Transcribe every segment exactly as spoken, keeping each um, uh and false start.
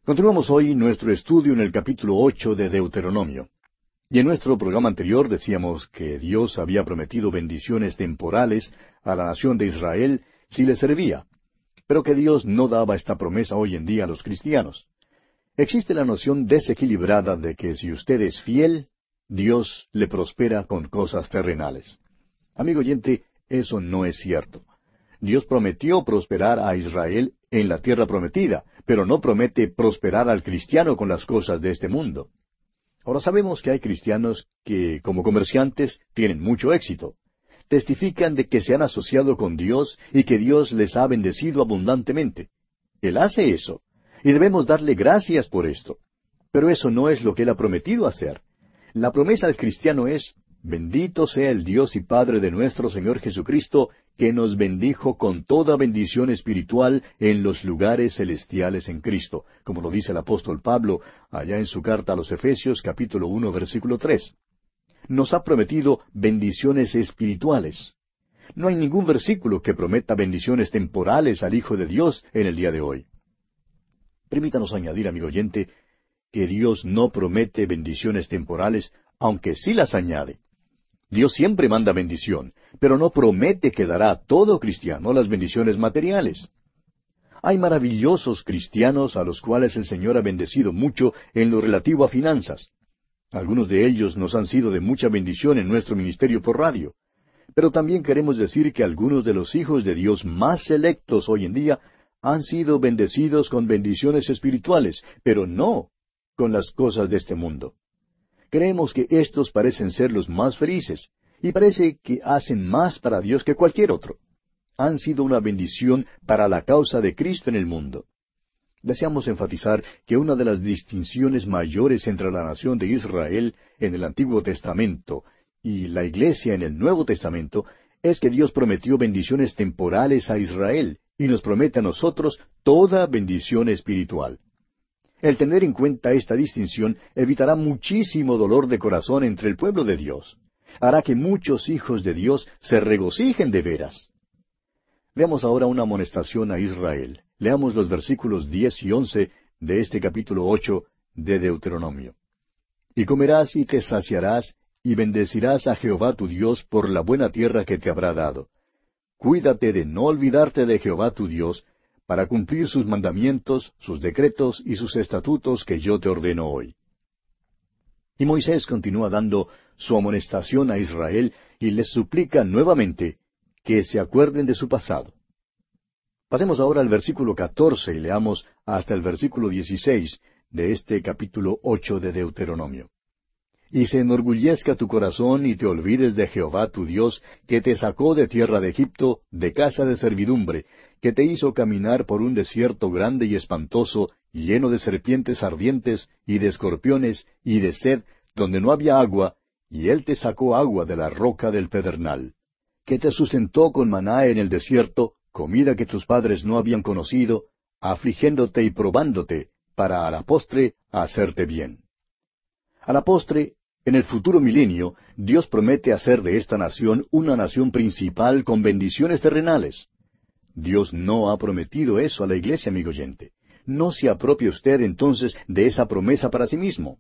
Continuamos hoy nuestro estudio en el capítulo ocho de Deuteronomio. Y en nuestro programa anterior decíamos que Dios había prometido bendiciones temporales a la nación de Israel si le servía, pero que Dios no daba esta promesa hoy en día a los cristianos. Existe la noción desequilibrada de que si usted es fiel, Dios le prospera con cosas terrenales. Amigo oyente, eso no es cierto. Dios prometió prosperar a Israel en la tierra prometida, pero no promete prosperar al cristiano con las cosas de este mundo. Ahora sabemos que hay cristianos que, como comerciantes, tienen mucho éxito. Testifican de que se han asociado con Dios y que Dios les ha bendecido abundantemente. Él hace eso, y debemos darle gracias por esto. Pero eso no es lo que Él ha prometido hacer. La promesa al cristiano es: bendito sea el Dios y Padre de nuestro Señor Jesucristo, que nos bendijo con toda bendición espiritual en los lugares celestiales en Cristo, como lo dice el apóstol Pablo allá en su carta a los Efesios, capítulo uno, versículo tres. Nos ha prometido bendiciones espirituales. No hay ningún versículo que prometa bendiciones temporales al Hijo de Dios en el día de hoy. Permítanos añadir, amigo oyente, que Dios no promete bendiciones temporales, aunque sí las añade. Dios siempre manda bendición, pero no promete que dará a todo cristiano las bendiciones materiales. Hay maravillosos cristianos a los cuales el Señor ha bendecido mucho en lo relativo a finanzas. Algunos de ellos nos han sido de mucha bendición en nuestro ministerio por radio. Pero también queremos decir que algunos de los hijos de Dios más selectos hoy en día han sido bendecidos con bendiciones espirituales, pero no con las cosas de este mundo. Creemos que estos parecen ser los más felices, y parece que hacen más para Dios que cualquier otro. Han sido una bendición para la causa de Cristo en el mundo. Deseamos enfatizar que una de las distinciones mayores entre la nación de Israel en el Antiguo Testamento y la Iglesia en el Nuevo Testamento es que Dios prometió bendiciones temporales a Israel y nos promete a nosotros toda bendición espiritual. El tener en cuenta esta distinción evitará muchísimo dolor de corazón entre el pueblo de Dios. Hará que muchos hijos de Dios se regocijen de veras. Veamos ahora una amonestación a Israel. Leamos los versículos diez y once de este capítulo ocho de Deuteronomio. Y comerás y te saciarás, y bendecirás a Jehová tu Dios por la buena tierra que te habrá dado. Cuídate de no olvidarte de Jehová tu Dios, para cumplir sus mandamientos, sus decretos y sus estatutos que yo te ordeno hoy. Y Moisés continúa dando su amonestación a Israel y les suplica nuevamente que se acuerden de su pasado. Pasemos ahora al versículo catorce y leamos hasta el versículo dieciséis de este capítulo ocho de Deuteronomio. Y se enorgullezca tu corazón y te olvides de Jehová tu Dios, que te sacó de tierra de Egipto, de casa de servidumbre, que te hizo caminar por un desierto grande y espantoso, lleno de serpientes ardientes, y de escorpiones, y de sed, donde no había agua, y él te sacó agua de la roca del pedernal. Que te sustentó con maná en el desierto, comida que tus padres no habían conocido, afligiéndote y probándote, para a la postre hacerte bien. A la postre, en el futuro milenio, Dios promete hacer de esta nación una nación principal con bendiciones terrenales. Dios no ha prometido eso a la iglesia, amigo oyente. No se apropie usted entonces de esa promesa para sí mismo.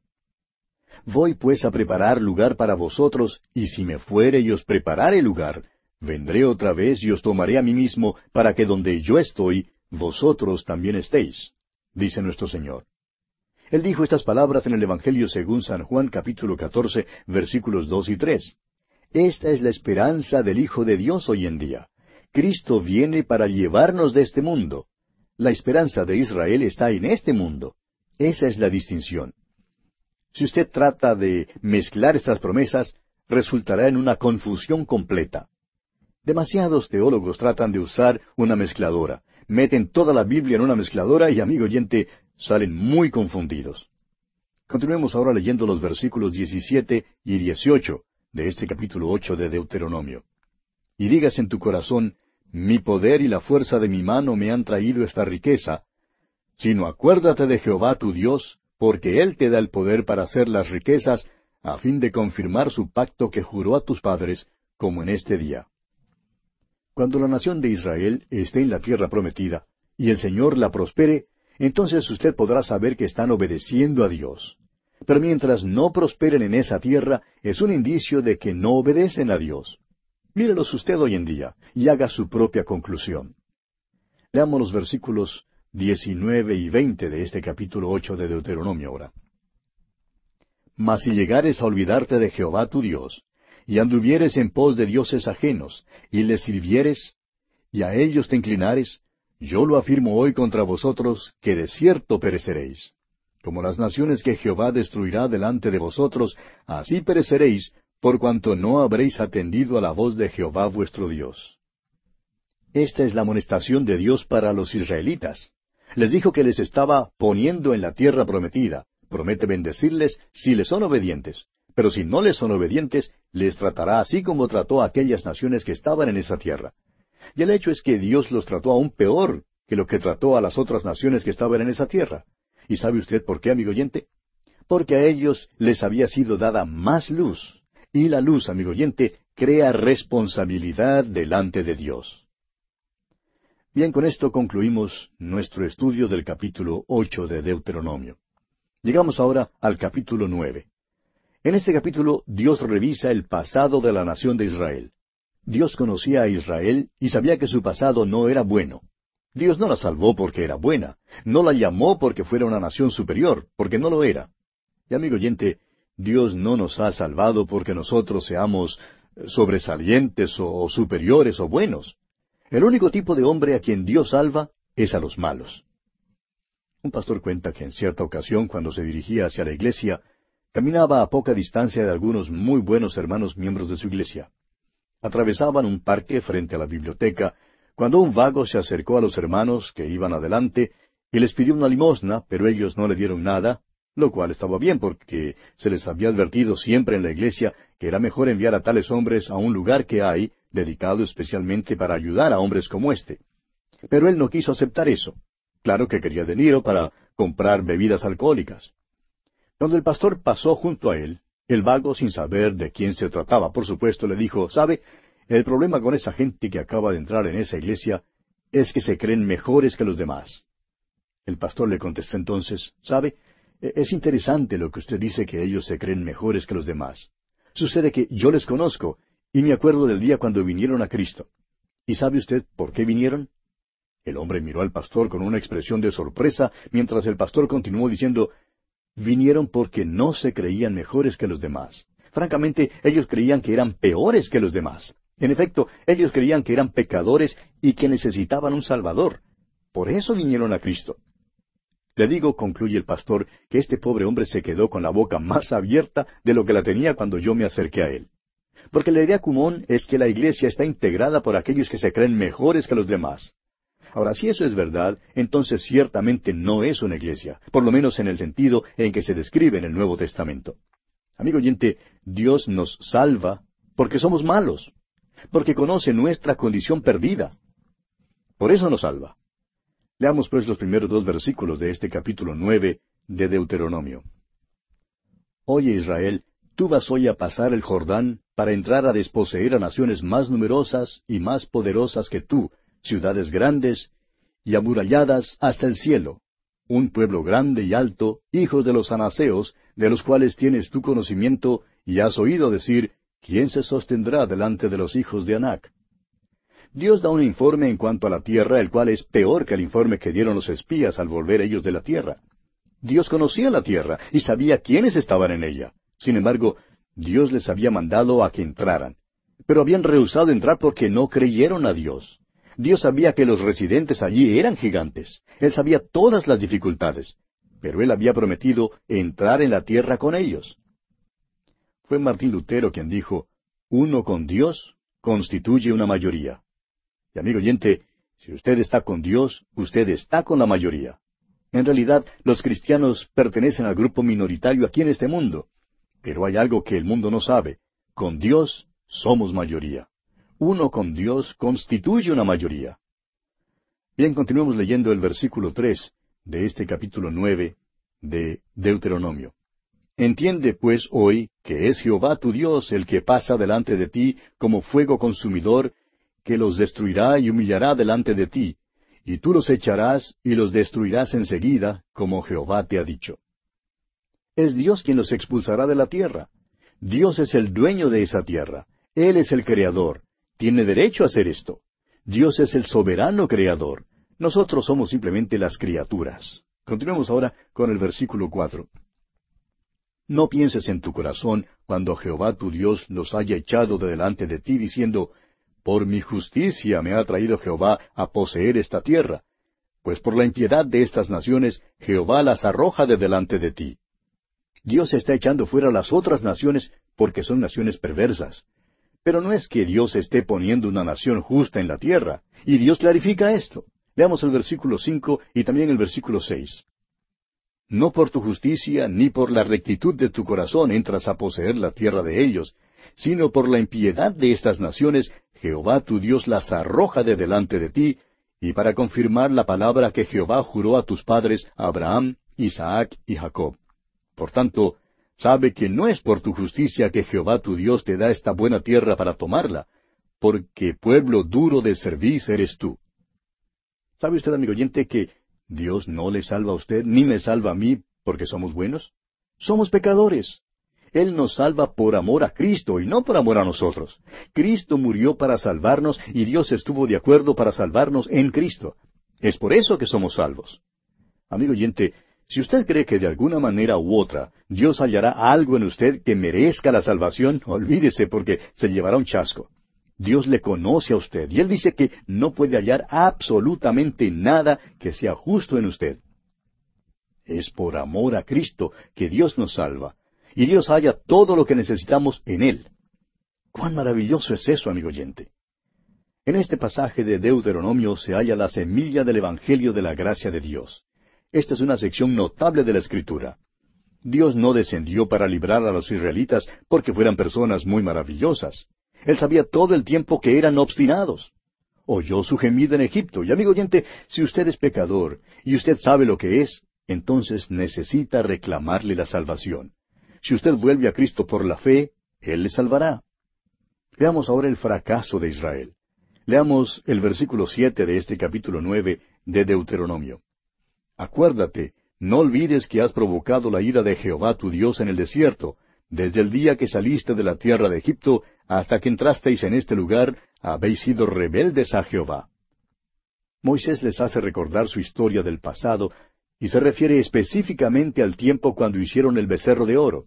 Voy pues a preparar lugar para vosotros, y si me fuere y os preparare lugar, vendré otra vez y os tomaré a mí mismo, para que donde yo estoy, vosotros también estéis, dice nuestro Señor. Él dijo estas palabras en el Evangelio según San Juan capítulo catorce, versículos dos y tres. Esta es la esperanza del Hijo de Dios hoy en día. Cristo viene para llevarnos de este mundo. La esperanza de Israel está en este mundo. Esa es la distinción. Si usted trata de mezclar estas promesas, resultará en una confusión completa. Demasiados teólogos tratan de usar una mezcladora. Meten toda la Biblia en una mezcladora y, amigo oyente, salen muy confundidos. Continuemos ahora leyendo los versículos diecisiete y dieciocho de este capítulo ocho de Deuteronomio. Y digas en tu corazón, mi poder y la fuerza de mi mano me han traído esta riqueza, sino acuérdate de Jehová tu Dios, porque Él te da el poder para hacer las riquezas, a fin de confirmar su pacto que juró a tus padres, como en este día. Cuando la nación de Israel esté en la tierra prometida, y el Señor la prospere, entonces usted podrá saber que están obedeciendo a Dios. Pero mientras no prosperen en esa tierra, es un indicio de que no obedecen a Dios. Mírelos usted hoy en día y haga su propia conclusión. Leamos los versículos diecinueve y veinte de este capítulo ocho de Deuteronomio ahora. Mas si llegares a olvidarte de Jehová tu Dios, y anduvieres en pos de dioses ajenos, y les sirvieres, y a ellos te inclinares, yo lo afirmo hoy contra vosotros, que de cierto pereceréis. Como las naciones que Jehová destruirá delante de vosotros, así pereceréis, por cuanto no habréis atendido a la voz de Jehová vuestro Dios. Esta es la amonestación de Dios para los israelitas. Les dijo que les estaba poniendo en la tierra prometida. Promete bendecirles si les son obedientes. Pero si no les son obedientes, les tratará así como trató a aquellas naciones que estaban en esa tierra. Y el hecho es que Dios los trató aún peor que lo que trató a las otras naciones que estaban en esa tierra. ¿Y sabe usted por qué, amigo oyente? Porque a ellos les había sido dada más luz. Y la luz, amigo oyente, crea responsabilidad delante de Dios. Bien, con esto concluimos nuestro estudio del capítulo ocho de Deuteronomio. Llegamos ahora al capítulo nueve. En este capítulo Dios revisa el pasado de la nación de Israel. Dios conocía a Israel y sabía que su pasado no era bueno. Dios no la salvó porque era buena, no la llamó porque fuera una nación superior, porque no lo era. Y amigo oyente, Dios no nos ha salvado porque nosotros seamos sobresalientes o, o superiores o buenos. El único tipo de hombre a quien Dios salva es a los malos. Un pastor cuenta que en cierta ocasión, cuando se dirigía hacia la iglesia, caminaba a poca distancia de algunos muy buenos hermanos miembros de su iglesia. Atravesaban un parque frente a la biblioteca, cuando un vago se acercó a los hermanos que iban adelante y les pidió una limosna, pero ellos no le dieron nada, lo cual estaba bien porque se les había advertido siempre en la iglesia que era mejor enviar a tales hombres a un lugar que hay, dedicado especialmente para ayudar a hombres como éste. Pero él no quiso aceptar eso. Claro que quería dinero para comprar bebidas alcohólicas. Cuando el pastor pasó junto a él, el vago, sin saber de quién se trataba, por supuesto, le dijo, ¿sabe? El problema con esa gente que acaba de entrar en esa iglesia es que se creen mejores que los demás. El pastor le contestó entonces, ¿sabe? Es interesante lo que usted dice que ellos se creen mejores que los demás. Sucede que yo les conozco y me acuerdo del día cuando vinieron a Cristo. ¿Y sabe usted por qué vinieron? El hombre miró al pastor con una expresión de sorpresa, mientras el pastor continuó diciendo, vinieron porque no se creían mejores que los demás. Francamente, ellos creían que eran peores que los demás. En efecto, ellos creían que eran pecadores y que necesitaban un Salvador. Por eso vinieron a Cristo. Le digo, concluye el pastor, que este pobre hombre se quedó con la boca más abierta de lo que la tenía cuando yo me acerqué a él. Porque la idea común es que la iglesia está integrada por aquellos que se creen mejores que los demás. Ahora, si eso es verdad, entonces ciertamente no es una iglesia, por lo menos en el sentido en que se describe en el Nuevo Testamento. Amigo oyente, Dios nos salva porque somos malos, porque conoce nuestra condición perdida. Por eso nos salva. Leamos pues los primeros dos versículos de este capítulo nueve de Deuteronomio. Oye Israel, tú vas hoy a pasar el Jordán para entrar a desposeer a naciones más numerosas y más poderosas que tú, ciudades grandes y amuralladas hasta el cielo, un pueblo grande y alto, hijos de los anaseos, de los cuales tienes tu conocimiento, y has oído decir, ¿quién se sostendrá delante de los hijos de Anac? Dios da un informe en cuanto a la tierra, el cual es peor que el informe que dieron los espías al volver ellos de la tierra. Dios conocía la tierra y sabía quiénes estaban en ella. Sin embargo, Dios les había mandado a que entraran. Pero habían rehusado entrar porque no creyeron a Dios. Dios sabía que los residentes allí eran gigantes. Él sabía todas las dificultades. Pero Él había prometido entrar en la tierra con ellos. Fue Martín Lutero quien dijo, uno con Dios constituye una mayoría. Y amigo oyente, si usted está con Dios, usted está con la mayoría. En realidad, los cristianos pertenecen al grupo minoritario aquí en este mundo. Pero hay algo que el mundo no sabe. Con Dios somos mayoría. Uno con Dios constituye una mayoría. Bien, continuemos leyendo el versículo tres de este capítulo nueve de Deuteronomio. Entiende pues hoy que es Jehová tu Dios el que pasa delante de ti como fuego consumidor, que los destruirá y humillará delante de ti, y tú los echarás y los destruirás enseguida, como Jehová te ha dicho. Es Dios quien los expulsará de la tierra. Dios es el dueño de esa tierra. Él es el creador. Tiene derecho a hacer esto. Dios es el soberano creador. Nosotros somos simplemente las criaturas. Continuemos ahora con el versículo cuatro. No pienses en tu corazón cuando Jehová tu Dios los haya echado de delante de ti, diciendo, por mi justicia me ha traído Jehová a poseer esta tierra, pues por la impiedad de estas naciones Jehová las arroja de delante de ti. Dios está echando fuera las otras naciones porque son naciones perversas. Pero no es que Dios esté poniendo una nación justa en la tierra, y Dios clarifica esto. Leamos el versículo cinco y también el versículo seis. No por tu justicia ni por la rectitud de tu corazón entras a poseer la tierra de ellos, sino por la impiedad de estas naciones Jehová tu Dios las arroja de delante de ti, y para confirmar la palabra que Jehová juró a tus padres, Abraham, Isaac y Jacob. Por tanto, sabe que no es por tu justicia que Jehová tu Dios te da esta buena tierra para tomarla, porque pueblo duro de cerviz eres tú. ¿Sabe usted, amigo oyente, que Dios no le salva a usted, ni me salva a mí, porque somos buenos? Somos pecadores. Él nos salva por amor a Cristo y no por amor a nosotros. Cristo murió para salvarnos y Dios estuvo de acuerdo para salvarnos en Cristo. Es por eso que somos salvos. Amigo oyente, si usted cree que de alguna manera u otra Dios hallará algo en usted que merezca la salvación, olvídese porque se llevará un chasco. Dios le conoce a usted y Él dice que no puede hallar absolutamente nada que sea justo en usted. Es por amor a Cristo que Dios nos salva. Y Dios halla todo lo que necesitamos en Él. ¡Cuán maravilloso es eso, amigo oyente! En este pasaje de Deuteronomio se halla la semilla del Evangelio de la gracia de Dios. Esta es una sección notable de la Escritura. Dios no descendió para librar a los israelitas porque fueran personas muy maravillosas. Él sabía todo el tiempo que eran obstinados. Oyó su gemida en Egipto. Y, amigo oyente, si usted es pecador y usted sabe lo que es, entonces necesita reclamarle la salvación. Si usted vuelve a Cristo por la fe, Él le salvará. Veamos ahora el fracaso de Israel. Leamos el versículo siete de este capítulo nueve de Deuteronomio. Acuérdate, no olvides que has provocado la ira de Jehová tu Dios en el desierto, desde el día que saliste de la tierra de Egipto hasta que entrasteis en este lugar, habéis sido rebeldes a Jehová. Moisés les hace recordar su historia del pasado, y se refiere específicamente al tiempo cuando hicieron el becerro de oro.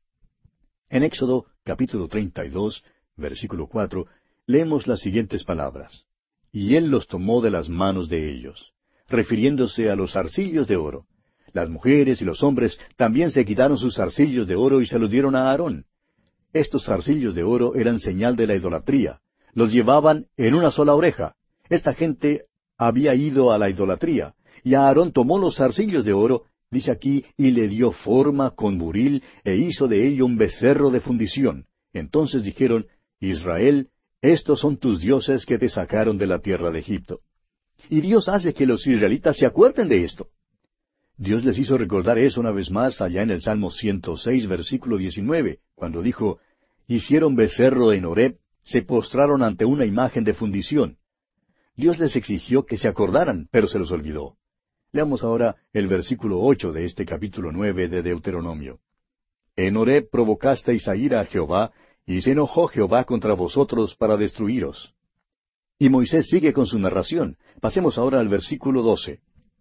En Éxodo capítulo treinta y dos, versículo cuatro, leemos las siguientes palabras. Y él los tomó de las manos de ellos, refiriéndose a los zarcillos de oro. Las mujeres y los hombres también se quitaron sus zarcillos de oro y se los dieron a Aarón. Estos zarcillos de oro eran señal de la idolatría. Los llevaban en una sola oreja. Esta gente había ido a la idolatría. Y Aarón tomó los zarcillos de oro, dice aquí, y le dio forma con buril, e hizo de ello un becerro de fundición. Entonces dijeron, Israel, estos son tus dioses que te sacaron de la tierra de Egipto. Y Dios hace que los israelitas se acuerden de esto. Dios les hizo recordar eso una vez más allá en el Salmo ciento seis, versículo diecinueve, cuando dijo, hicieron becerro en Horeb, se postraron ante una imagen de fundición. Dios les exigió que se acordaran, pero se los olvidó. Leamos ahora el versículo ocho de este capítulo nueve de Deuteronomio. En Horeb provocasteis a ira a Jehová, y se enojó Jehová contra vosotros para destruiros. Y Moisés sigue con su narración. Pasemos ahora al versículo doce.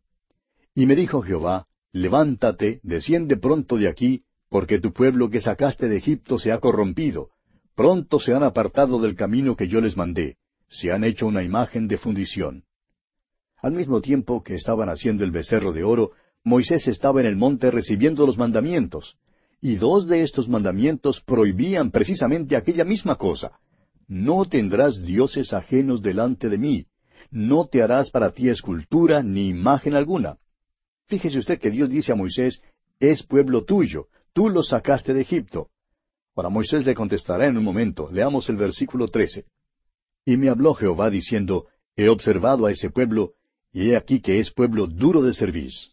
Y me dijo Jehová, levántate, desciende pronto de aquí, porque tu pueblo que sacaste de Egipto se ha corrompido. Pronto se han apartado del camino que yo les mandé. Se han hecho una imagen de fundición. Al mismo tiempo que estaban haciendo el becerro de oro, Moisés estaba en el monte recibiendo los mandamientos. Y dos de estos mandamientos prohibían precisamente aquella misma cosa. No tendrás dioses ajenos delante de mí. No te harás para ti escultura ni imagen alguna. Fíjese usted que Dios dice a Moisés, es pueblo tuyo, tú los sacaste de Egipto. Ahora Moisés le contestará en un momento. Leamos el versículo trece. Y me habló Jehová diciendo, he observado a ese pueblo, y he aquí que es pueblo duro de cerviz.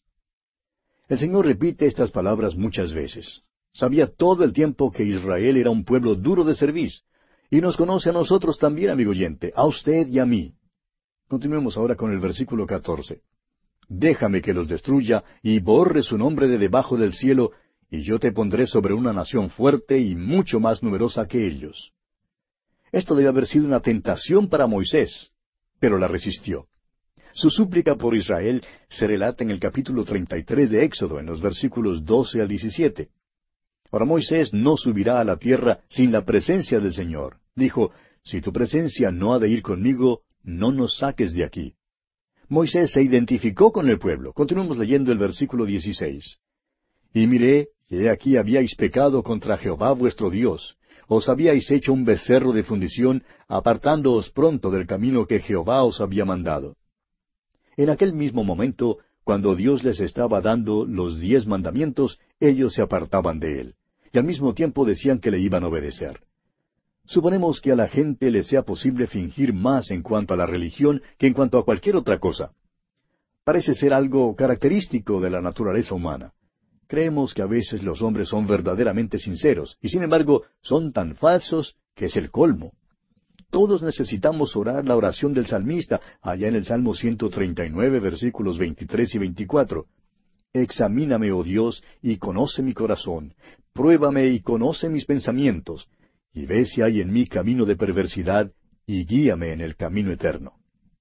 El Señor repite estas palabras muchas veces. Sabía todo el tiempo que Israel era un pueblo duro de cerviz, y nos conoce a nosotros también, amigo oyente, a usted y a mí. Continuemos ahora con el versículo catorce. Déjame que los destruya y borre su nombre de debajo del cielo, y yo te pondré sobre una nación fuerte y mucho más numerosa que ellos. Esto debe haber sido una tentación para Moisés, pero la resistió. Su súplica por Israel se relata en el capítulo treinta y tres de Éxodo, en los versículos doce al diecisiete. Ahora Moisés no subirá a la tierra sin la presencia del Señor. Dijo, si tu presencia no ha de ir conmigo, no nos saques de aquí. Moisés se identificó con el pueblo. Continuemos leyendo el versículo dieciséis. Y miré, y he aquí habíais pecado contra Jehová vuestro Dios. Os habíais hecho un becerro de fundición, apartándoos pronto del camino que Jehová os había mandado. En aquel mismo momento, cuando Dios les estaba dando los diez mandamientos, ellos se apartaban de él, y al mismo tiempo decían que le iban a obedecer. Suponemos que a la gente le sea posible fingir más en cuanto a la religión que en cuanto a cualquier otra cosa. Parece ser algo característico de la naturaleza humana. Creemos que a veces los hombres son verdaderamente sinceros, y sin embargo son tan falsos que es el colmo. Todos necesitamos orar la oración del salmista, allá en el Salmo ciento treinta y nueve, versículos veintitrés y veinticuatro. Examíname, oh Dios, y conoce mi corazón. Pruébame y conoce mis pensamientos. Y ve si hay en mí camino de perversidad, y guíame en el camino eterno.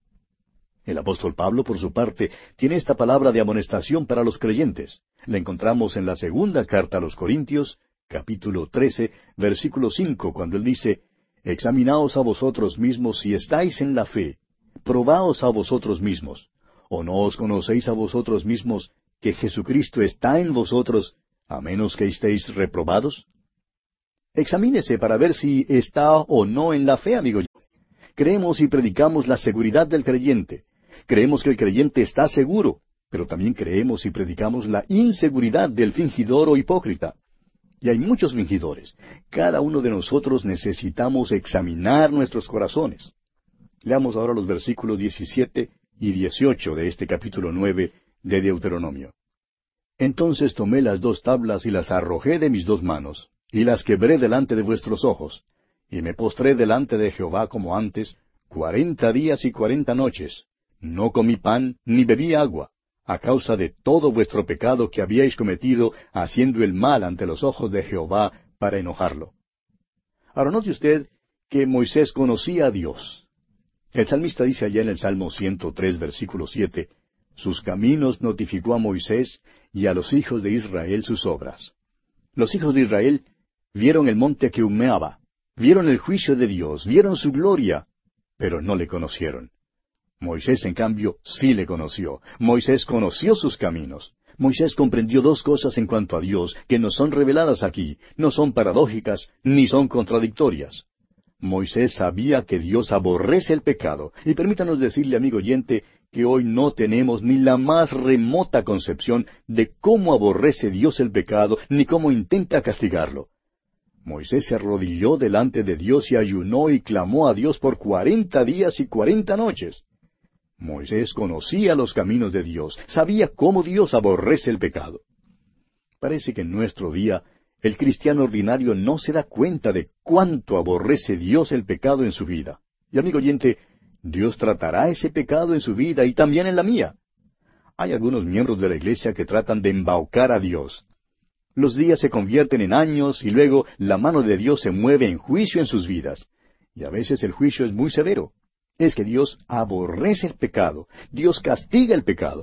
El apóstol Pablo, por su parte, tiene esta palabra de amonestación para los creyentes. La encontramos en la segunda carta a los Corintios, capítulo trece, versículo cinco, cuando él dice, Examinaos a vosotros mismos si estáis en la fe. Probaos a vosotros mismos. ¿O no os conocéis a vosotros mismos que Jesucristo está en vosotros, a menos que estéis reprobados? Examínese para ver si está o no en la fe, amigo. Creemos y predicamos la seguridad del creyente. Creemos que el creyente está seguro, pero también creemos y predicamos la inseguridad del fingidor o hipócrita. Y hay muchos fingidores. Cada uno de nosotros necesitamos examinar nuestros corazones. Leamos ahora los versículos diecisiete y dieciocho de este capítulo nueve de Deuteronomio. Entonces tomé las dos tablas y las arrojé de mis dos manos, y las quebré delante de vuestros ojos, y me postré delante de Jehová como antes, cuarenta días y cuarenta noches. No comí pan, ni bebí agua, a causa de todo vuestro pecado que habíais cometido, haciendo el mal ante los ojos de Jehová, para enojarlo. Ahora note usted que Moisés conocía a Dios. El salmista dice allá en el Salmo ciento tres, versículo siete, Sus caminos notificó a Moisés, y a los hijos de Israel sus obras. Los hijos de Israel vieron el monte que humeaba, vieron el juicio de Dios, vieron su gloria, pero no le conocieron. Moisés, en cambio, sí le conoció. Moisés conoció sus caminos. Moisés comprendió dos cosas en cuanto a Dios que nos son reveladas aquí, no son paradójicas, ni son contradictorias. Moisés sabía que Dios aborrece el pecado, y permítanos decirle, amigo oyente, que hoy no tenemos ni la más remota concepción de cómo aborrece Dios el pecado, ni cómo intenta castigarlo. Moisés se arrodilló delante de Dios y ayunó y clamó a Dios por cuarenta días y cuarenta noches. Moisés conocía los caminos de Dios, sabía cómo Dios aborrece el pecado. Parece que en nuestro día el cristiano ordinario no se da cuenta de cuánto aborrece Dios el pecado en su vida. Y amigo oyente, Dios tratará ese pecado en su vida y también en la mía. Hay algunos miembros de la iglesia que tratan de embaucar a Dios. Los días se convierten en años y luego la mano de Dios se mueve en juicio en sus vidas. Y a veces el juicio es muy severo. Es que Dios aborrece el pecado. Dios castiga el pecado.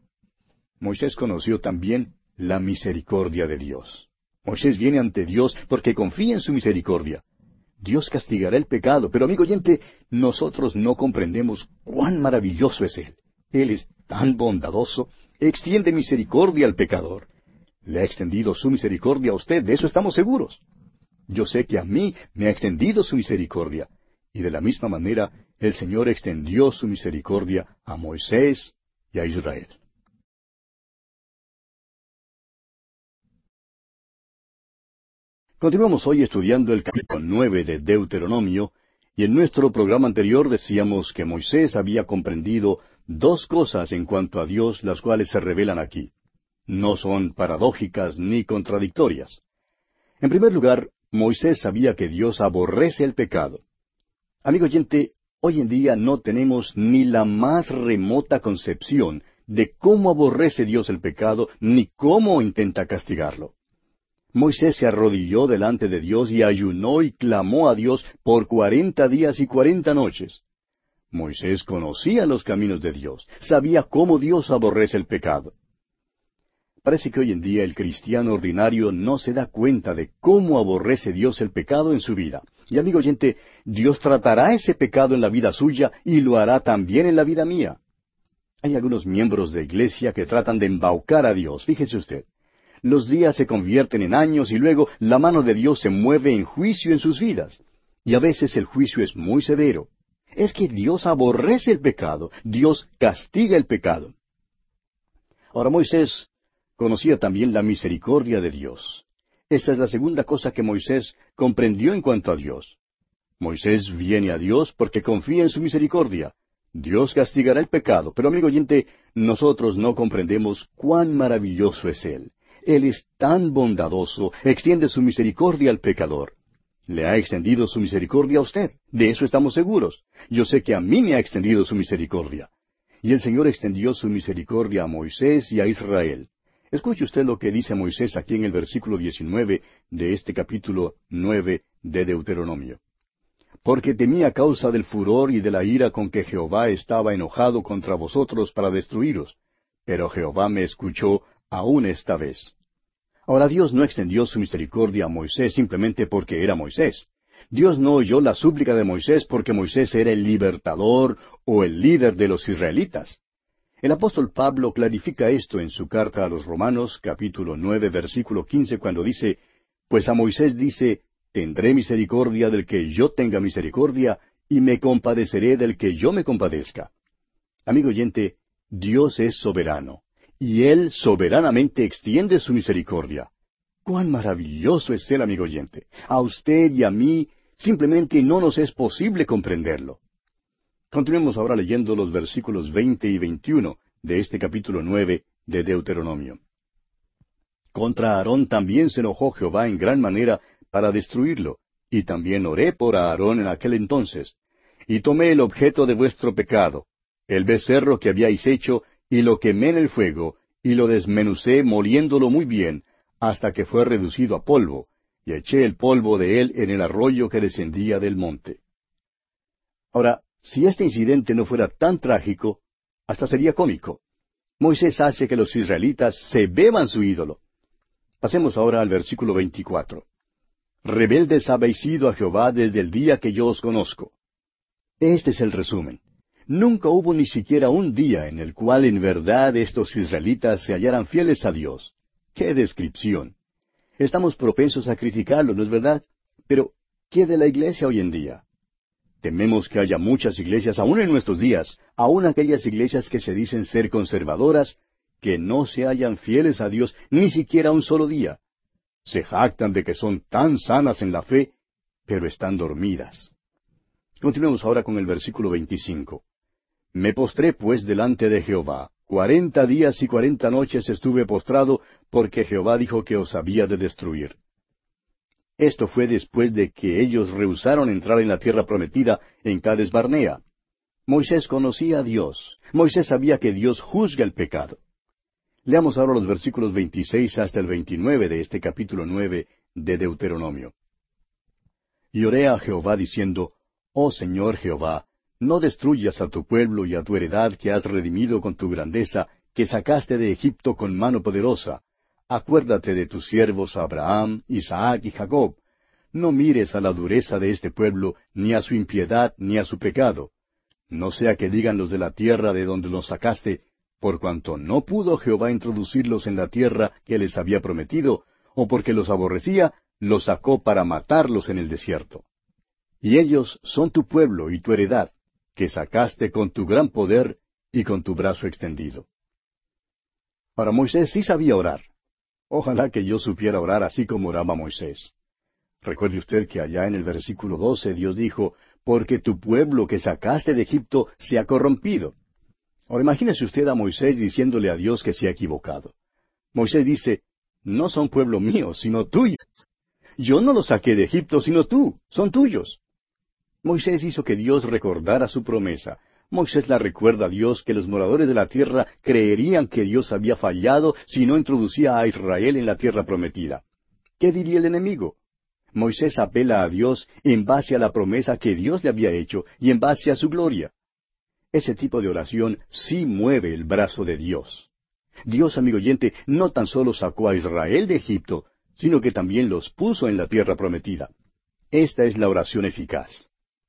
Moisés conoció también la misericordia de Dios. Moisés viene ante Dios porque confía en su misericordia. Dios castigará el pecado, pero amigo oyente, nosotros no comprendemos cuán maravilloso es Él. Él es tan bondadoso, extiende misericordia al pecador. Le ha extendido su misericordia a usted, de eso estamos seguros. Yo sé que a mí me ha extendido su misericordia, y de la misma manera el Señor extendió su misericordia a Moisés y a Israel. Continuamos hoy estudiando el capítulo nueve de Deuteronomio, y en nuestro programa anterior decíamos que Moisés había comprendido dos cosas en cuanto a Dios, las cuales se revelan aquí. No son paradójicas ni contradictorias. En primer lugar, Moisés sabía que Dios aborrece el pecado. Amigo oyente, Hoy en día no tenemos ni la más remota concepción de cómo aborrece Dios el pecado, ni cómo intenta castigarlo. Moisés se arrodilló delante de Dios y ayunó y clamó a Dios por cuarenta días y cuarenta noches. Moisés conocía los caminos de Dios, sabía cómo Dios aborrece el pecado. Parece que hoy en día el cristiano ordinario no se da cuenta de cómo aborrece Dios el pecado en su vida. Y amigo oyente, Dios tratará ese pecado en la vida suya y lo hará también en la vida mía. Hay algunos miembros de iglesia que tratan de embaucar a Dios, fíjese usted. Los días se convierten en años y luego la mano de Dios se mueve en juicio en sus vidas. Y a veces el juicio es muy severo. Es que Dios aborrece el pecado, Dios castiga el pecado. Ahora Moisés conocía también la misericordia de Dios. Esa es la segunda cosa que Moisés comprendió en cuanto a Dios. Moisés viene a Dios porque confía en su misericordia. Dios castigará el pecado, pero amigo oyente, nosotros no comprendemos cuán maravilloso es Él. Él es tan bondadoso, extiende su misericordia al pecador. Le ha extendido su misericordia a usted, de eso estamos seguros. Yo sé que a mí me ha extendido su misericordia. Y el Señor extendió su misericordia a Moisés y a Israel. Escuche usted lo que dice Moisés aquí en el versículo diecinueve de este capítulo nueve de Deuteronomio. Porque temí a causa del furor y de la ira con que Jehová estaba enojado contra vosotros para destruiros. Pero Jehová me escuchó aún esta vez. Ahora Dios no extendió su misericordia a Moisés simplemente porque era Moisés. Dios no oyó la súplica de Moisés porque Moisés era el libertador o el líder de los israelitas. El apóstol Pablo clarifica esto en su carta a los Romanos, capítulo nueve, versículo quince, cuando dice, Pues a Moisés dice, Tendré misericordia del que yo tenga misericordia, y me compadeceré del que yo me compadezca. Amigo oyente, Dios es soberano, y Él soberanamente extiende su misericordia. ¡Cuán maravilloso es Él, amigo oyente! A usted y a mí simplemente no nos es posible comprenderlo. Continuemos ahora leyendo los versículos veinte y veintiuno de este capítulo nueve de Deuteronomio. Contra Aarón también se enojó Jehová en gran manera para destruirlo, y también oré por Aarón en aquel entonces. Y tomé el objeto de vuestro pecado, el becerro que habíais hecho, y lo quemé en el fuego, y lo desmenucé moliéndolo muy bien, hasta que fue reducido a polvo, y eché el polvo de él en el arroyo que descendía del monte. Ahora, si este incidente no fuera tan trágico, hasta sería cómico. Moisés hace que los israelitas se beban su ídolo. Pasemos ahora al versículo veinticuatro. Rebeldes habéis sido a Jehová desde el día que yo os conozco. Este es el resumen. Nunca hubo ni siquiera un día en el cual en verdad estos israelitas se hallaran fieles a Dios. ¡Qué descripción! Estamos propensos a criticarlo, ¿no es verdad? Pero, ¿qué de la iglesia hoy en día? Tememos que haya muchas iglesias, aún en nuestros días, aún aquellas iglesias que se dicen ser conservadoras, que no se hallan fieles a Dios ni siquiera un solo día. Se jactan de que son tan sanas en la fe, pero están dormidas. Continuemos ahora con el versículo veinticinco. Me postré pues delante de Jehová. Cuarenta días y cuarenta noches estuve postrado, porque Jehová dijo que os había de destruir. Esto fue después de que ellos rehusaron entrar en la tierra prometida en Cades Barnea. Moisés conocía a Dios. Moisés sabía que Dios juzga el pecado. Leamos ahora los versículos veintiséis hasta el veintinueve de este capítulo nueve de Deuteronomio. Y oré a Jehová diciendo, Oh Señor Jehová, no destruyas a tu pueblo y a tu heredad que has redimido con tu grandeza, que sacaste de Egipto con mano poderosa. Acuérdate de tus siervos Abraham, Isaac y Jacob. No mires a la dureza de este pueblo, ni a su impiedad, ni a su pecado. No sea que digan los de la tierra de donde los sacaste, por cuanto no pudo Jehová introducirlos en la tierra que les había prometido, o porque los aborrecía, los sacó para matarlos en el desierto. Y ellos son tu pueblo y tu heredad, que sacaste con tu gran poder y con tu brazo extendido. Ahora Moisés sí sabía orar. Ojalá que yo supiera orar así como oraba Moisés. Recuerde usted que allá en el versículo doce Dios dijo, porque tu pueblo que sacaste de Egipto se ha corrompido. Ahora imagínese usted a Moisés diciéndole a Dios que se ha equivocado. Moisés dice, no son pueblo mío, sino tuyo. Yo no los saqué de Egipto, sino tú, son tuyos. Moisés hizo que Dios recordara su promesa. Moisés la recuerda a Dios que los moradores de la tierra creerían que Dios había fallado si no introducía a Israel en la tierra prometida. ¿Qué diría el enemigo? Moisés apela a Dios en base a la promesa que Dios le había hecho y en base a su gloria. Ese tipo de oración sí mueve el brazo de Dios. Dios, amigo oyente, no tan solo sacó a Israel de Egipto, sino que también los puso en la tierra prometida. Esta es la oración eficaz.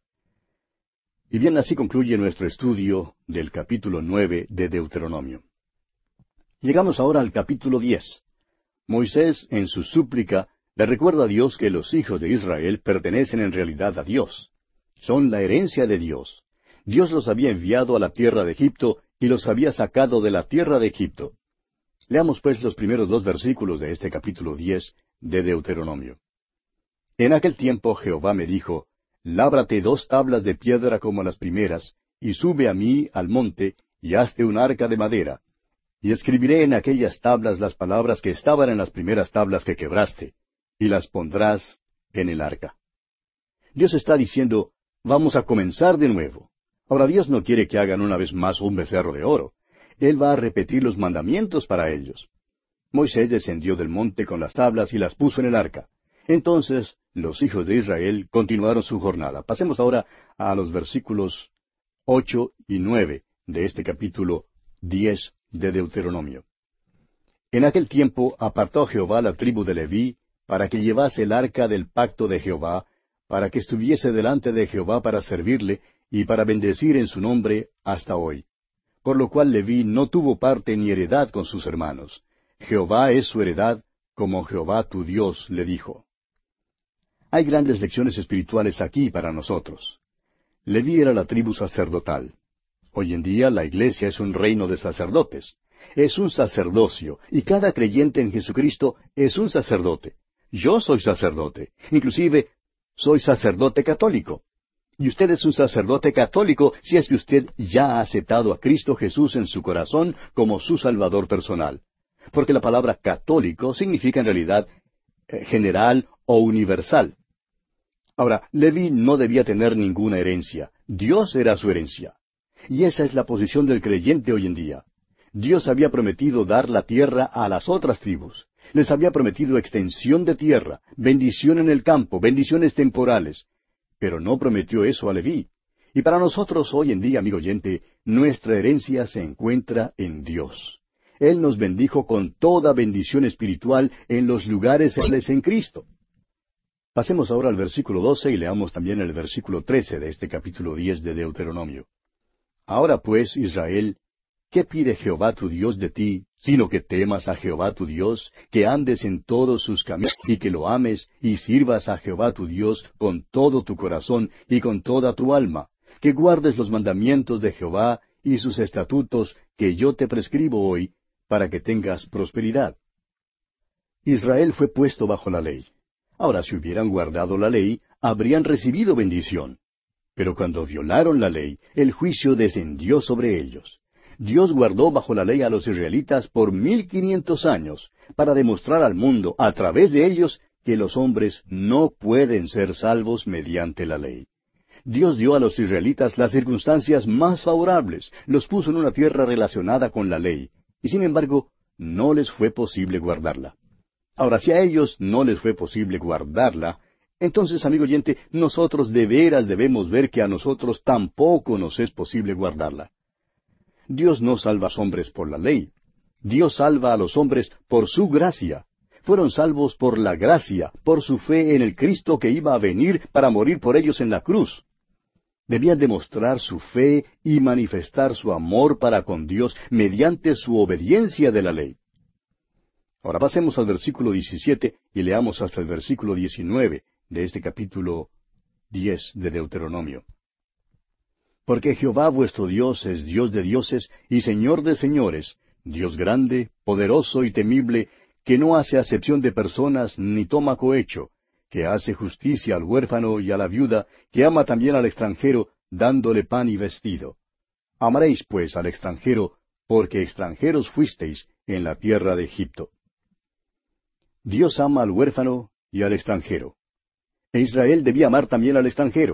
Y bien, así concluye nuestro estudio del capítulo nueve de Deuteronomio. Llegamos ahora al capítulo diez. Moisés, en su súplica, le recuerda a Dios que los hijos de Israel pertenecen en realidad a Dios. Son la herencia de Dios. Dios los había enviado a la tierra de Egipto y los había sacado de la tierra de Egipto. Leamos pues los primeros dos versículos de este capítulo diez de Deuteronomio. En aquel tiempo Jehová me dijo, Lábrate dos tablas de piedra como las primeras, y sube a mí al monte, y hazte un arca de madera. Y escribiré en aquellas tablas las palabras que estaban en las primeras tablas que quebraste, y las pondrás en el arca. Dios está diciendo, vamos a comenzar de nuevo. Ahora Dios no quiere que hagan una vez más un becerro de oro. Él va a repetir los mandamientos para ellos. Moisés descendió del monte con las tablas y las puso en el arca. Entonces los hijos de Israel continuaron su jornada. Pasemos ahora a los versículos ocho y nueve de este capítulo diez de Deuteronomio. En aquel tiempo apartó Jehová la tribu de Leví para que llevase el arca del pacto de Jehová, para que estuviese delante de Jehová para servirle y para bendecir en su nombre hasta hoy. Por lo cual Leví no tuvo parte ni heredad con sus hermanos. Jehová es su heredad, como Jehová tu Dios le dijo. Hay grandes lecciones espirituales aquí para nosotros. Leví era la tribu sacerdotal. Hoy en día la iglesia es un reino de sacerdotes. Es un sacerdocio, y cada creyente en Jesucristo es un sacerdote. Yo soy sacerdote. Inclusive, soy sacerdote católico. Y usted es un sacerdote católico si es que usted ya ha aceptado a Cristo Jesús en su corazón como su Salvador personal. Porque la palabra católico significa en realidad eh, general o universal. Ahora, Leví no debía tener ninguna herencia. Dios era su herencia. Y esa es la posición del creyente hoy en día. Dios había prometido dar la tierra a las otras tribus. Les había prometido extensión de tierra, bendición en el campo, bendiciones temporales. Pero no prometió eso a Leví. Y para nosotros hoy en día, amigo oyente, nuestra herencia se encuentra en Dios. Él nos bendijo con toda bendición espiritual en los lugares celestiales en Cristo. Pasemos ahora al versículo doce y leamos también el versículo trece de este capítulo diez de Deuteronomio. Ahora pues, Israel, ¿qué pide Jehová tu Dios de ti, sino que temas a Jehová tu Dios, que andes en todos sus caminos, y que lo ames, y sirvas a Jehová tu Dios con todo tu corazón y con toda tu alma, que guardes los mandamientos de Jehová y sus estatutos que yo te prescribo hoy, para que tengas prosperidad? Israel fue puesto bajo la ley. Ahora, si hubieran guardado la ley, habrían recibido bendición. Pero cuando violaron la ley, el juicio descendió sobre ellos. Dios guardó bajo la ley a los israelitas por mil quinientos años, para demostrar al mundo, a través de ellos, que los hombres no pueden ser salvos mediante la ley. Dios dio a los israelitas las circunstancias más favorables, los puso en una tierra relacionada con la ley, y sin embargo, no les fue posible guardarla. Ahora, si a ellos no les fue posible guardarla, entonces, amigo oyente, nosotros de veras debemos ver que a nosotros tampoco nos es posible guardarla. Dios no salva a los hombres por la ley. Dios salva a los hombres por su gracia. Fueron salvos por la gracia, por su fe en el Cristo que iba a venir para morir por ellos en la cruz. Debían demostrar su fe y manifestar su amor para con Dios mediante su obediencia de la ley. Ahora pasemos al versículo diecisiete y leamos hasta el versículo diecinueve de este capítulo diez de Deuteronomio. Porque Jehová vuestro Dios es Dios de dioses y Señor de señores, Dios grande, poderoso y temible, que no hace acepción de personas ni toma cohecho, que hace justicia al huérfano y a la viuda, que ama también al extranjero, dándole pan y vestido. Amaréis pues al extranjero, porque extranjeros fuisteis en la tierra de Egipto. Dios ama al huérfano y al extranjero. E Israel debía amar también al extranjero.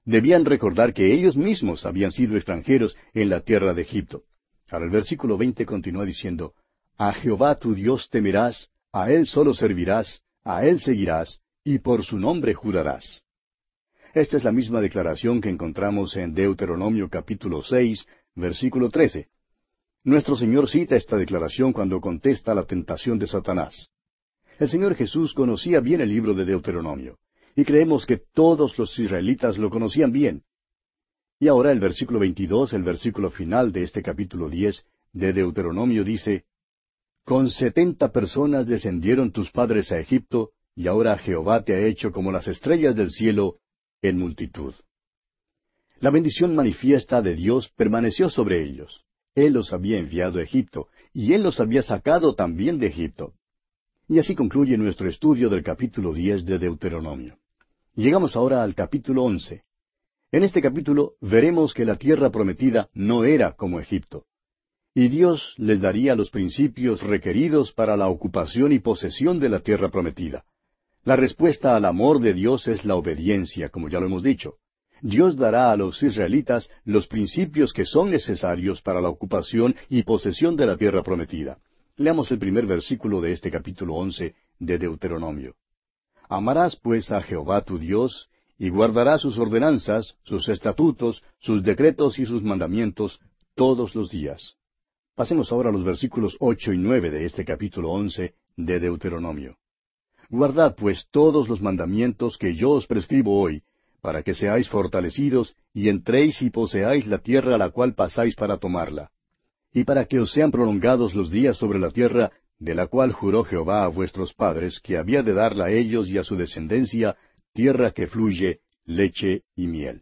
debían recordar que ellos mismos habían sido extranjeros en la tierra de Egipto. Ahora el versículo veinte continúa diciendo, A Jehová tu Dios temerás, a Él solo servirás, a Él seguirás, y por su nombre jurarás. Esta es la misma declaración que encontramos en Deuteronomio capítulo seis, versículo trece. Nuestro Señor cita esta declaración cuando contesta a la tentación de Satanás. El Señor Jesús conocía bien el libro de Deuteronomio, y creemos que todos los israelitas lo conocían bien. Y ahora el versículo veintidós, el versículo final de este capítulo diez de Deuteronomio dice, Con setenta personas descendieron tus padres a Egipto, y ahora Jehová te ha hecho como las estrellas del cielo en multitud. La bendición manifiesta de Dios permaneció sobre ellos. Él los había enviado a Egipto, y Él los había sacado también de Egipto. Y así concluye nuestro estudio del capítulo diez de Deuteronomio. Llegamos ahora al capítulo once. En este capítulo veremos que la tierra prometida no era como Egipto. Y Dios les daría los principios requeridos para la ocupación y posesión de la tierra prometida. La respuesta al amor de Dios es la obediencia, como ya lo hemos dicho. Dios dará a los israelitas los principios que son necesarios para la ocupación y posesión de la tierra prometida. Leamos el primer versículo de este capítulo once de Deuteronomio. Amarás pues a Jehová tu Dios, y guardarás sus ordenanzas, sus estatutos, sus decretos y sus mandamientos todos los días. Pasemos ahora a los versículos ocho y nueve de este capítulo once de Deuteronomio. Guardad pues todos los mandamientos que yo os prescribo hoy, para que seáis fortalecidos, y entréis y poseáis la tierra a la cual pasáis para tomarla. Y para que os sean prolongados los días sobre la tierra, de la cual juró Jehová a vuestros padres, que había de darla a ellos y a su descendencia, tierra que fluye leche y miel.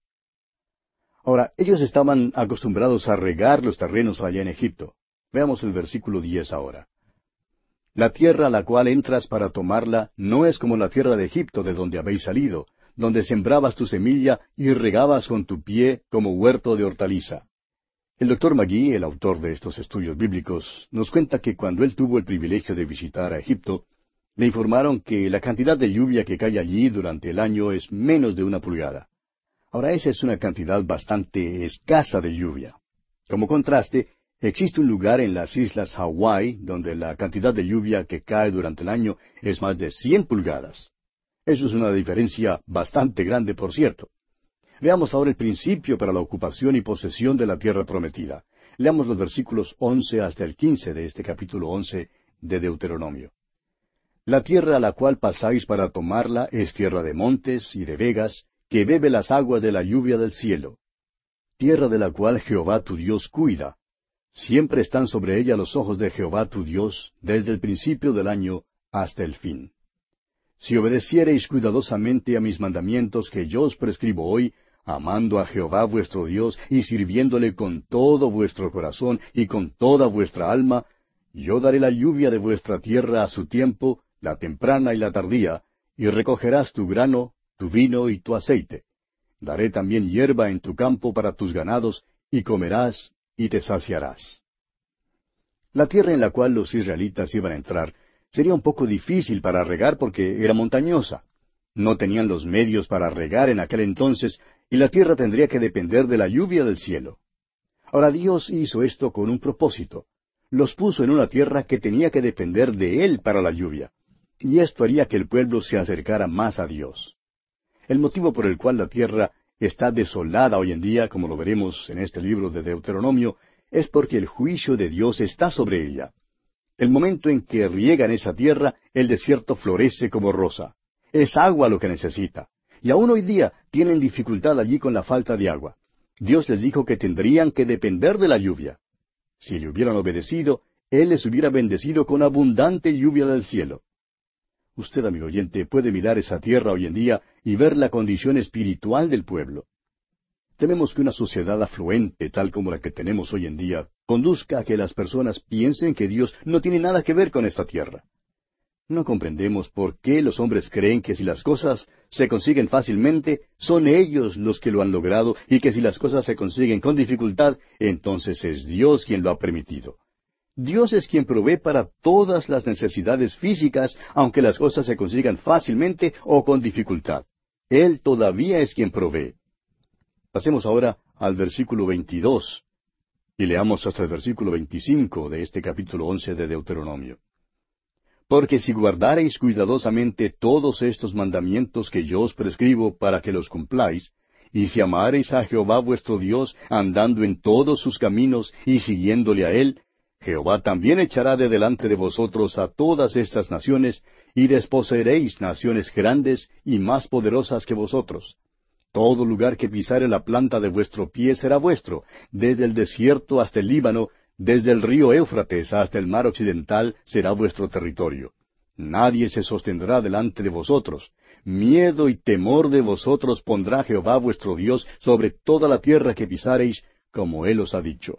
Ahora, ellos estaban acostumbrados a regar los terrenos allá en Egipto. Veamos el versículo diez ahora. La tierra a la cual entras para tomarla no es como la tierra de Egipto de donde habéis salido, donde sembrabas tu semilla y regabas con tu pie como huerto de hortaliza. El doctor Magee, el autor de estos estudios bíblicos, nos cuenta que cuando él tuvo el privilegio de visitar a Egipto, le informaron que la cantidad de lluvia que cae allí durante el año es menos de una pulgada. Ahora, esa es una cantidad bastante escasa de lluvia. Como contraste, existe un lugar en las islas Hawái donde la cantidad de lluvia que cae durante el año es más de cien pulgadas. Eso es una diferencia bastante grande, por cierto. Veamos ahora el principio para la ocupación y posesión de la tierra prometida. Leamos los versículos once hasta el quince de este capítulo once de Deuteronomio. La tierra a la cual pasáis para tomarla es tierra de montes y de vegas, que bebe las aguas de la lluvia del cielo. Tierra de la cual Jehová tu Dios cuida. Siempre están sobre ella los ojos de Jehová tu Dios, desde el principio del año hasta el fin. Si obedeciereis cuidadosamente a mis mandamientos que yo os prescribo hoy, amando a Jehová vuestro Dios y sirviéndole con todo vuestro corazón y con toda vuestra alma, yo daré la lluvia de vuestra tierra a su tiempo, la temprana y la tardía, y recogerás tu grano, tu vino y tu aceite. Daré también hierba en tu campo para tus ganados, y comerás y te saciarás. La tierra en la cual los israelitas iban a entrar sería un poco difícil para regar porque era montañosa. No tenían los medios para regar en aquel entonces, y la tierra tendría que depender de la lluvia del cielo. Ahora Dios hizo esto con un propósito. Los puso en una tierra que tenía que depender de Él para la lluvia. Y esto haría que el pueblo se acercara más a Dios. El motivo por el cual la tierra está desolada hoy en día, como lo veremos en este libro de Deuteronomio, es porque el juicio de Dios está sobre ella. El momento en que riegan esa tierra, el desierto florece como rosa. Es agua lo que necesita. Y aún hoy día tienen dificultad allí con la falta de agua. Dios les dijo que tendrían que depender de la lluvia. Si le hubieran obedecido, Él les hubiera bendecido con abundante lluvia del cielo. Usted, amigo oyente, puede mirar esa tierra hoy en día y ver la condición espiritual del pueblo. Tememos que una sociedad afluente, tal como la que tenemos hoy en día, conduzca a que las personas piensen que Dios no tiene nada que ver con esta tierra. No comprendemos por qué los hombres creen que si las cosas se consiguen fácilmente, son ellos los que lo han logrado, y que si las cosas se consiguen con dificultad, entonces es Dios quien lo ha permitido. Dios es quien provee para todas las necesidades físicas, aunque las cosas se consigan fácilmente o con dificultad. Él todavía es quien provee. Pasemos ahora al versículo veintidós y leamos hasta el versículo veinticinco de este capítulo once de Deuteronomio. Porque si guardareis cuidadosamente todos estos mandamientos que yo os prescribo para que los cumpláis, y si amareis a Jehová vuestro Dios, andando en todos sus caminos y siguiéndole a Él, Jehová también echará de delante de vosotros a todas estas naciones, y desposeeréis naciones grandes y más poderosas que vosotros. Todo lugar que pisare la planta de vuestro pie será vuestro, desde el desierto hasta el Líbano, desde el río Éufrates hasta el mar occidental será vuestro territorio. Nadie se sostendrá delante de vosotros. Miedo y temor de vosotros pondrá Jehová vuestro Dios sobre toda la tierra que pisareis, como Él os ha dicho.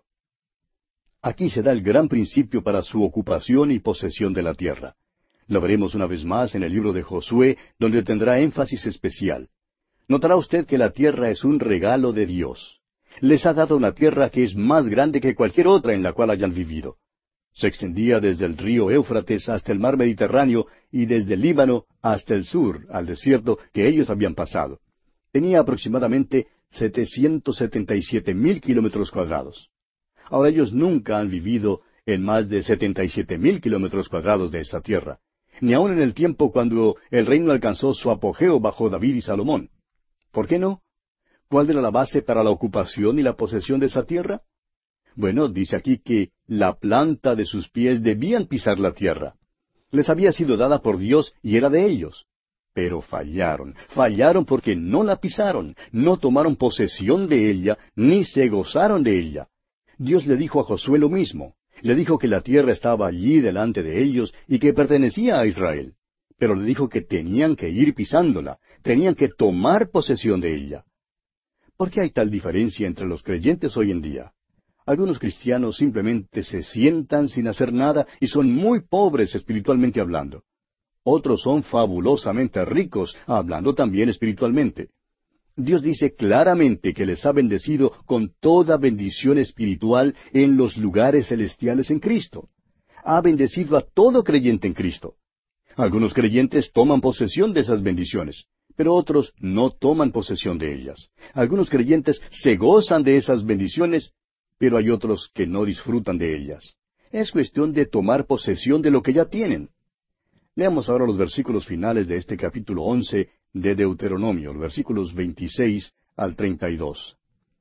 Aquí se da el gran principio para su ocupación y posesión de la tierra. Lo veremos una vez más en el libro de Josué, donde tendrá énfasis especial. Notará usted que la tierra es un regalo de Dios. Les ha dado una tierra que es más grande que cualquier otra en la cual hayan vivido. Se extendía desde el río Éufrates hasta el mar Mediterráneo y desde el Líbano hasta el sur, al desierto que ellos habían pasado. Tenía aproximadamente setecientos setenta y siete mil kilómetros cuadrados. Ahora ellos nunca han vivido en más de setenta y siete mil kilómetros cuadrados de esta tierra, ni aun en el tiempo cuando el reino alcanzó su apogeo bajo David y Salomón. ¿Por qué no? ¿Cuál era la base para la ocupación y la posesión de esa tierra? Bueno, dice aquí que la planta de sus pies debían pisar la tierra. Les había sido dada por Dios y era de ellos. Pero fallaron, fallaron porque no la pisaron, no tomaron posesión de ella, ni se gozaron de ella. Dios le dijo a Josué lo mismo. Le dijo que la tierra estaba allí delante de ellos y que pertenecía a Israel. Pero le dijo que tenían que ir pisándola, tenían que tomar posesión de ella. ¿Por qué hay tal diferencia entre los creyentes hoy en día? Algunos cristianos simplemente se sientan sin hacer nada y son muy pobres espiritualmente hablando. Otros son fabulosamente ricos, hablando también espiritualmente. Dios dice claramente que les ha bendecido con toda bendición espiritual en los lugares celestiales en Cristo. Ha bendecido a todo creyente en Cristo. Algunos creyentes toman posesión de esas bendiciones, pero otros no toman posesión de ellas. Algunos creyentes se gozan de esas bendiciones, pero hay otros que no disfrutan de ellas. Es cuestión de tomar posesión de lo que ya tienen. Leamos ahora los versículos finales de este capítulo once de Deuteronomio, los versículos veintiséis al treinta y dos.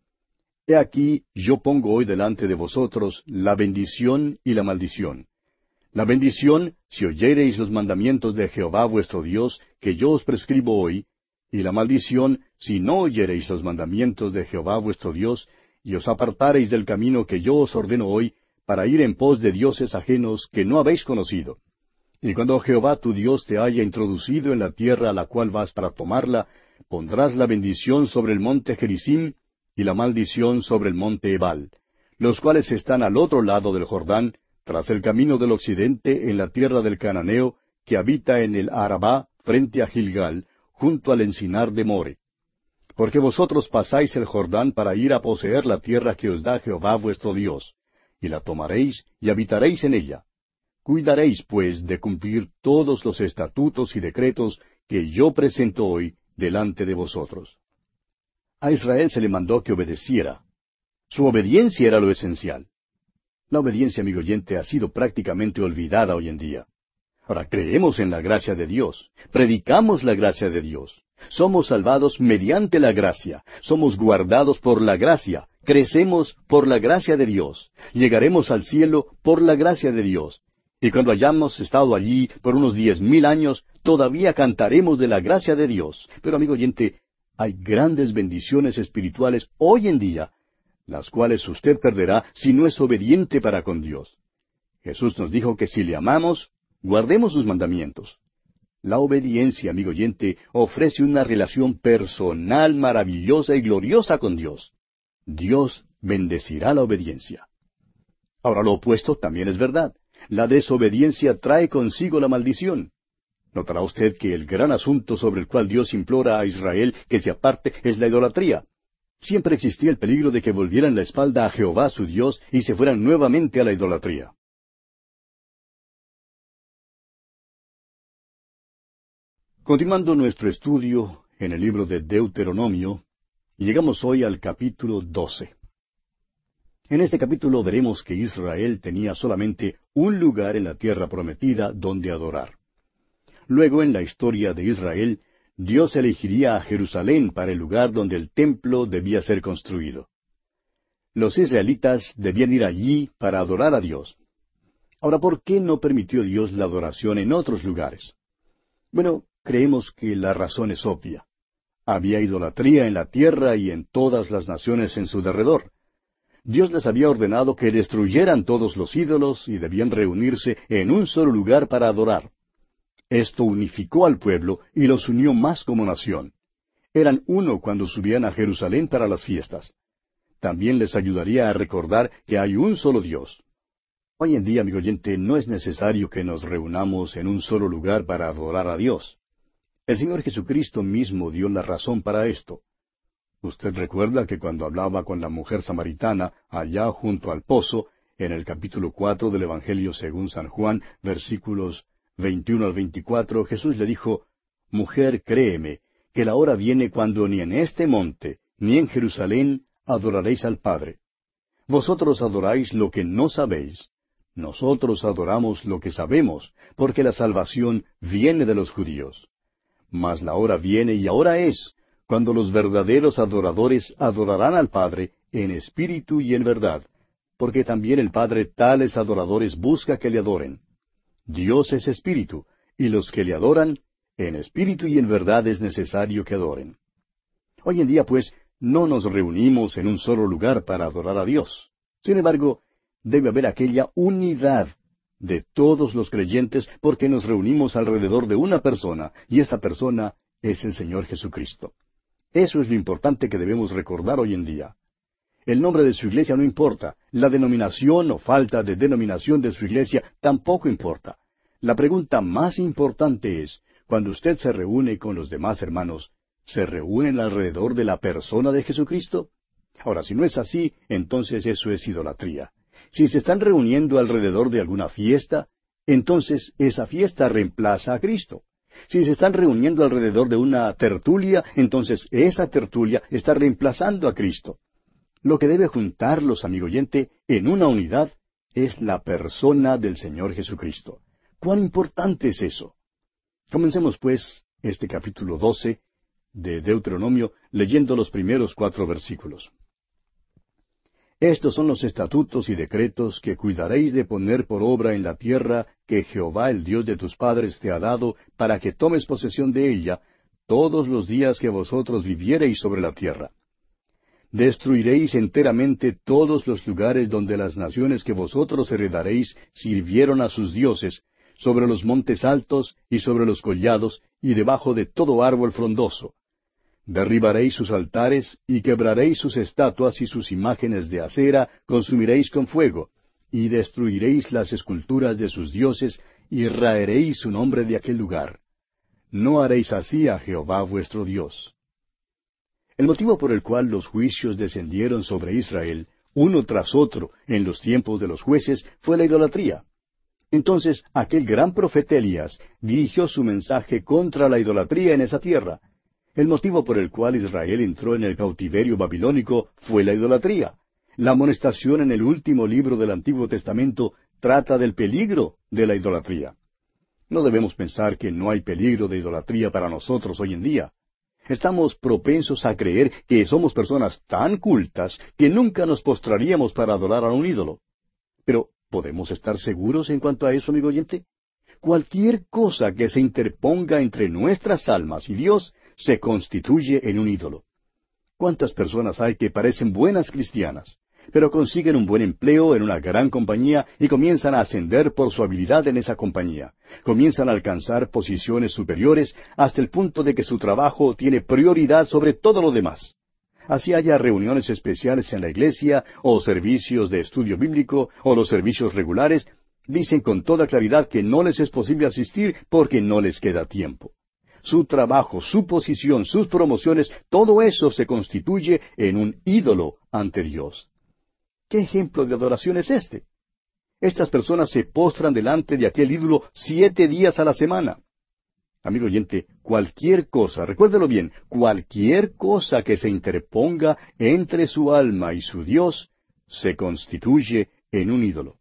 He aquí, yo pongo hoy delante de vosotros la bendición y la maldición. La bendición, si oyereis los mandamientos de Jehová vuestro Dios, que yo os prescribo hoy, y la maldición, si no oyereis los mandamientos de Jehová vuestro Dios, y os apartareis del camino que yo os ordeno hoy, para ir en pos de dioses ajenos que no habéis conocido. Y cuando Jehová tu Dios te haya introducido en la tierra a la cual vas para tomarla, pondrás la bendición sobre el monte Gerizim y la maldición sobre el monte Ebal, los cuales están al otro lado del Jordán, tras el camino del occidente en la tierra del Cananeo, que habita en el Arabá frente a Gilgal, junto al encinar de More. Porque vosotros pasáis el Jordán para ir a poseer la tierra que os da Jehová vuestro Dios, y la tomaréis y habitaréis en ella. Cuidaréis, pues, de cumplir todos los estatutos y decretos que yo presento hoy delante de vosotros. A Israel se le mandó que obedeciera. Su obediencia era lo esencial. La obediencia, amigo oyente, ha sido prácticamente olvidada hoy en día. Ahora, creemos en la gracia de Dios, predicamos la gracia de Dios, somos salvados mediante la gracia, somos guardados por la gracia, crecemos por la gracia de Dios, llegaremos al cielo por la gracia de Dios. Y cuando hayamos estado allí por unos diez mil años, todavía cantaremos de la gracia de Dios. Pero, amigo oyente, hay grandes bendiciones espirituales hoy en día, las cuales usted perderá si no es obediente para con Dios. Jesús nos dijo que si le amamos, guardemos sus mandamientos. La obediencia, amigo oyente, ofrece una relación personal maravillosa y gloriosa con Dios. Dios bendecirá la obediencia. Ahora, lo opuesto también es verdad. La desobediencia trae consigo la maldición. Notará usted que el gran asunto sobre el cual Dios implora a Israel que se aparte es la idolatría. Siempre existía el peligro de que volvieran la espalda a Jehová su Dios y se fueran nuevamente a la idolatría. Continuando nuestro estudio en el libro de Deuteronomio, Y llegamos hoy al capítulo doce. En este capítulo veremos que Israel tenía solamente un lugar en la tierra prometida donde adorar. Luego, en la historia de Israel, Dios elegiría a Jerusalén para el lugar donde el templo debía ser construido. Los israelitas debían ir allí para adorar a Dios. Ahora, ¿por qué no permitió Dios la adoración en otros lugares? Bueno, creemos que la razón es obvia. Había idolatría en la tierra y en todas las naciones en su derredor. Dios les había ordenado que destruyeran todos los ídolos y debían reunirse en un solo lugar para adorar. Esto unificó al pueblo y los unió más como nación. Eran uno cuando subían a Jerusalén para las fiestas. También les ayudaría a recordar que hay un solo Dios. Hoy en día, amigo oyente, no es necesario que nos reunamos en un solo lugar para adorar a Dios. El Señor Jesucristo mismo dio la razón para esto. Usted recuerda que cuando hablaba con la mujer samaritana allá junto al pozo, en el capítulo cuatro del Evangelio según San Juan, versículos veintiuno al veinticuatro, Jesús le dijo, «Mujer, créeme, que la hora viene cuando ni en este monte, ni en Jerusalén, adoraréis al Padre. Vosotros adoráis lo que no sabéis. Nosotros adoramos lo que sabemos, porque la salvación viene de los judíos. Mas la hora viene, y ahora es, cuando los verdaderos adoradores adorarán al Padre en espíritu y en verdad, porque también el Padre tales adoradores busca que le adoren. Dios es espíritu, y los que le adoran, en espíritu y en verdad es necesario que adoren». Hoy en día, pues, no nos reunimos en un solo lugar para adorar a Dios. Sin embargo, debe haber aquella unidad de todos los creyentes porque nos reunimos alrededor de una persona, y esa persona es el Señor Jesucristo. Eso es lo importante que debemos recordar hoy en día. El nombre de su iglesia no importa, la denominación o falta de denominación de su iglesia tampoco importa. La pregunta más importante es, cuando usted se reúne con los demás hermanos, ¿se reúnen alrededor de la persona de Jesucristo? Ahora, si no es así, entonces eso es idolatría. Si se están reuniendo alrededor de alguna fiesta, entonces esa fiesta reemplaza a Cristo. Si se están reuniendo alrededor de una tertulia, entonces esa tertulia está reemplazando a Cristo. Lo que debe juntarlos, amigo oyente, en una unidad, es la persona del Señor Jesucristo. ¿Cuán importante es eso? Comencemos, pues, este capítulo doce de Deuteronomio, leyendo los primeros cuatro versículos. Estos son los estatutos y decretos que cuidaréis de poner por obra en la tierra que Jehová el Dios de tus padres te ha dado, para que tomes posesión de ella todos los días que vosotros viviereis sobre la tierra. Destruiréis enteramente todos los lugares donde las naciones que vosotros heredaréis sirvieron a sus dioses, sobre los montes altos y sobre los collados y debajo de todo árbol frondoso. Derribaréis sus altares y quebraréis sus estatuas y sus imágenes de acera consumiréis con fuego, y destruiréis las esculturas de sus dioses y raeréis su nombre de aquel lugar. No haréis así a Jehová vuestro Dios. El motivo por el cual los juicios descendieron sobre Israel, uno tras otro, en los tiempos de los jueces, fue la idolatría. Entonces aquel gran profeta Elías dirigió su mensaje contra la idolatría en esa tierra. El motivo por el cual Israel entró en el cautiverio babilónico fue la idolatría. La amonestación en el último libro del Antiguo Testamento trata del peligro de la idolatría. No debemos pensar que no hay peligro de idolatría para nosotros hoy en día. Estamos propensos a creer que somos personas tan cultas que nunca nos postraríamos para adorar a un ídolo. Pero, ¿podemos estar seguros en cuanto a eso, amigo oyente? Cualquier cosa que se interponga entre nuestras almas y Dios se constituye en un ídolo. ¿Cuántas personas hay que parecen buenas cristianas, pero consiguen un buen empleo en una gran compañía y comienzan a ascender por su habilidad en esa compañía? Comienzan a alcanzar posiciones superiores hasta el punto de que su trabajo tiene prioridad sobre todo lo demás. Así haya reuniones especiales en la iglesia, o servicios de estudio bíblico, o los servicios regulares, dicen con toda claridad que no les es posible asistir porque no les queda tiempo. Su trabajo, su posición, sus promociones, todo eso se constituye en un ídolo ante Dios. ¿Qué ejemplo de adoración es este? Estas personas se postran delante de aquel ídolo siete días a la semana. Amigo oyente, cualquier cosa, recuérdelo bien, cualquier cosa que se interponga entre su alma y su Dios, se constituye en un ídolo.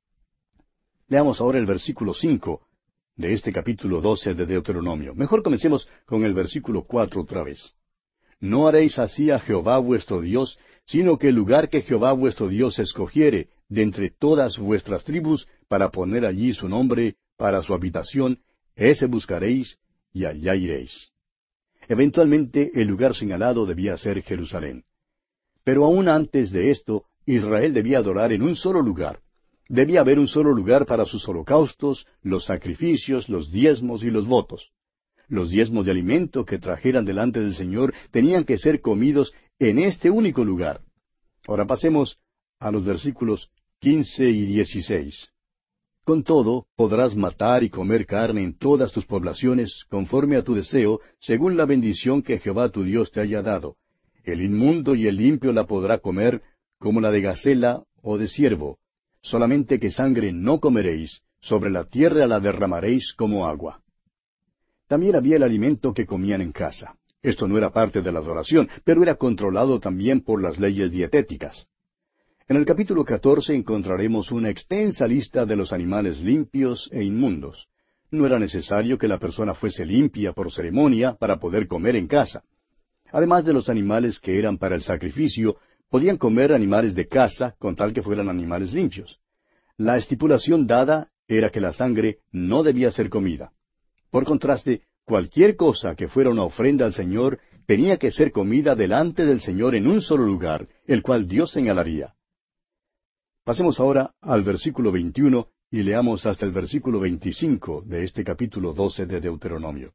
Leamos ahora el versículo cinco de este capítulo doce de Deuteronomio. Mejor comencemos con el versículo cuatro otra vez. No haréis así a Jehová vuestro Dios, sino que el lugar que Jehová vuestro Dios escogiere de entre todas vuestras tribus para poner allí su nombre para su habitación, ese buscaréis y allá iréis. Eventualmente el lugar señalado debía ser Jerusalén. Pero aún antes de esto, Israel debía adorar en un solo lugar. Debía haber un solo lugar para sus holocaustos, los sacrificios, los diezmos y los votos. Los diezmos de alimento que trajeran delante del Señor tenían que ser comidos en este único lugar. Ahora pasemos a los versículos quince y dieciséis. Con todo, podrás matar y comer carne en todas tus poblaciones, conforme a tu deseo, según la bendición que Jehová tu Dios te haya dado. El inmundo y el limpio la podrá comer, como la de gacela o de ciervo. Solamente que sangre no comeréis, sobre la tierra la derramaréis como agua. También había el alimento que comían en casa. Esto no era parte de la adoración, pero era controlado también por las leyes dietéticas. En el capítulo catorce encontraremos una extensa lista de los animales limpios e inmundos. No era necesario que la persona fuese limpia por ceremonia para poder comer en casa. Además de los animales que eran para el sacrificio, podían comer animales de casa con tal que fueran animales limpios. La estipulación dada era que la sangre no debía ser comida. Por contraste, cualquier cosa que fuera una ofrenda al Señor tenía que ser comida delante del Señor en un solo lugar, el cual Dios señalaría. Pasemos ahora al versículo veintiuno y leamos hasta el versículo veinticinco de este capítulo doce de Deuteronomio.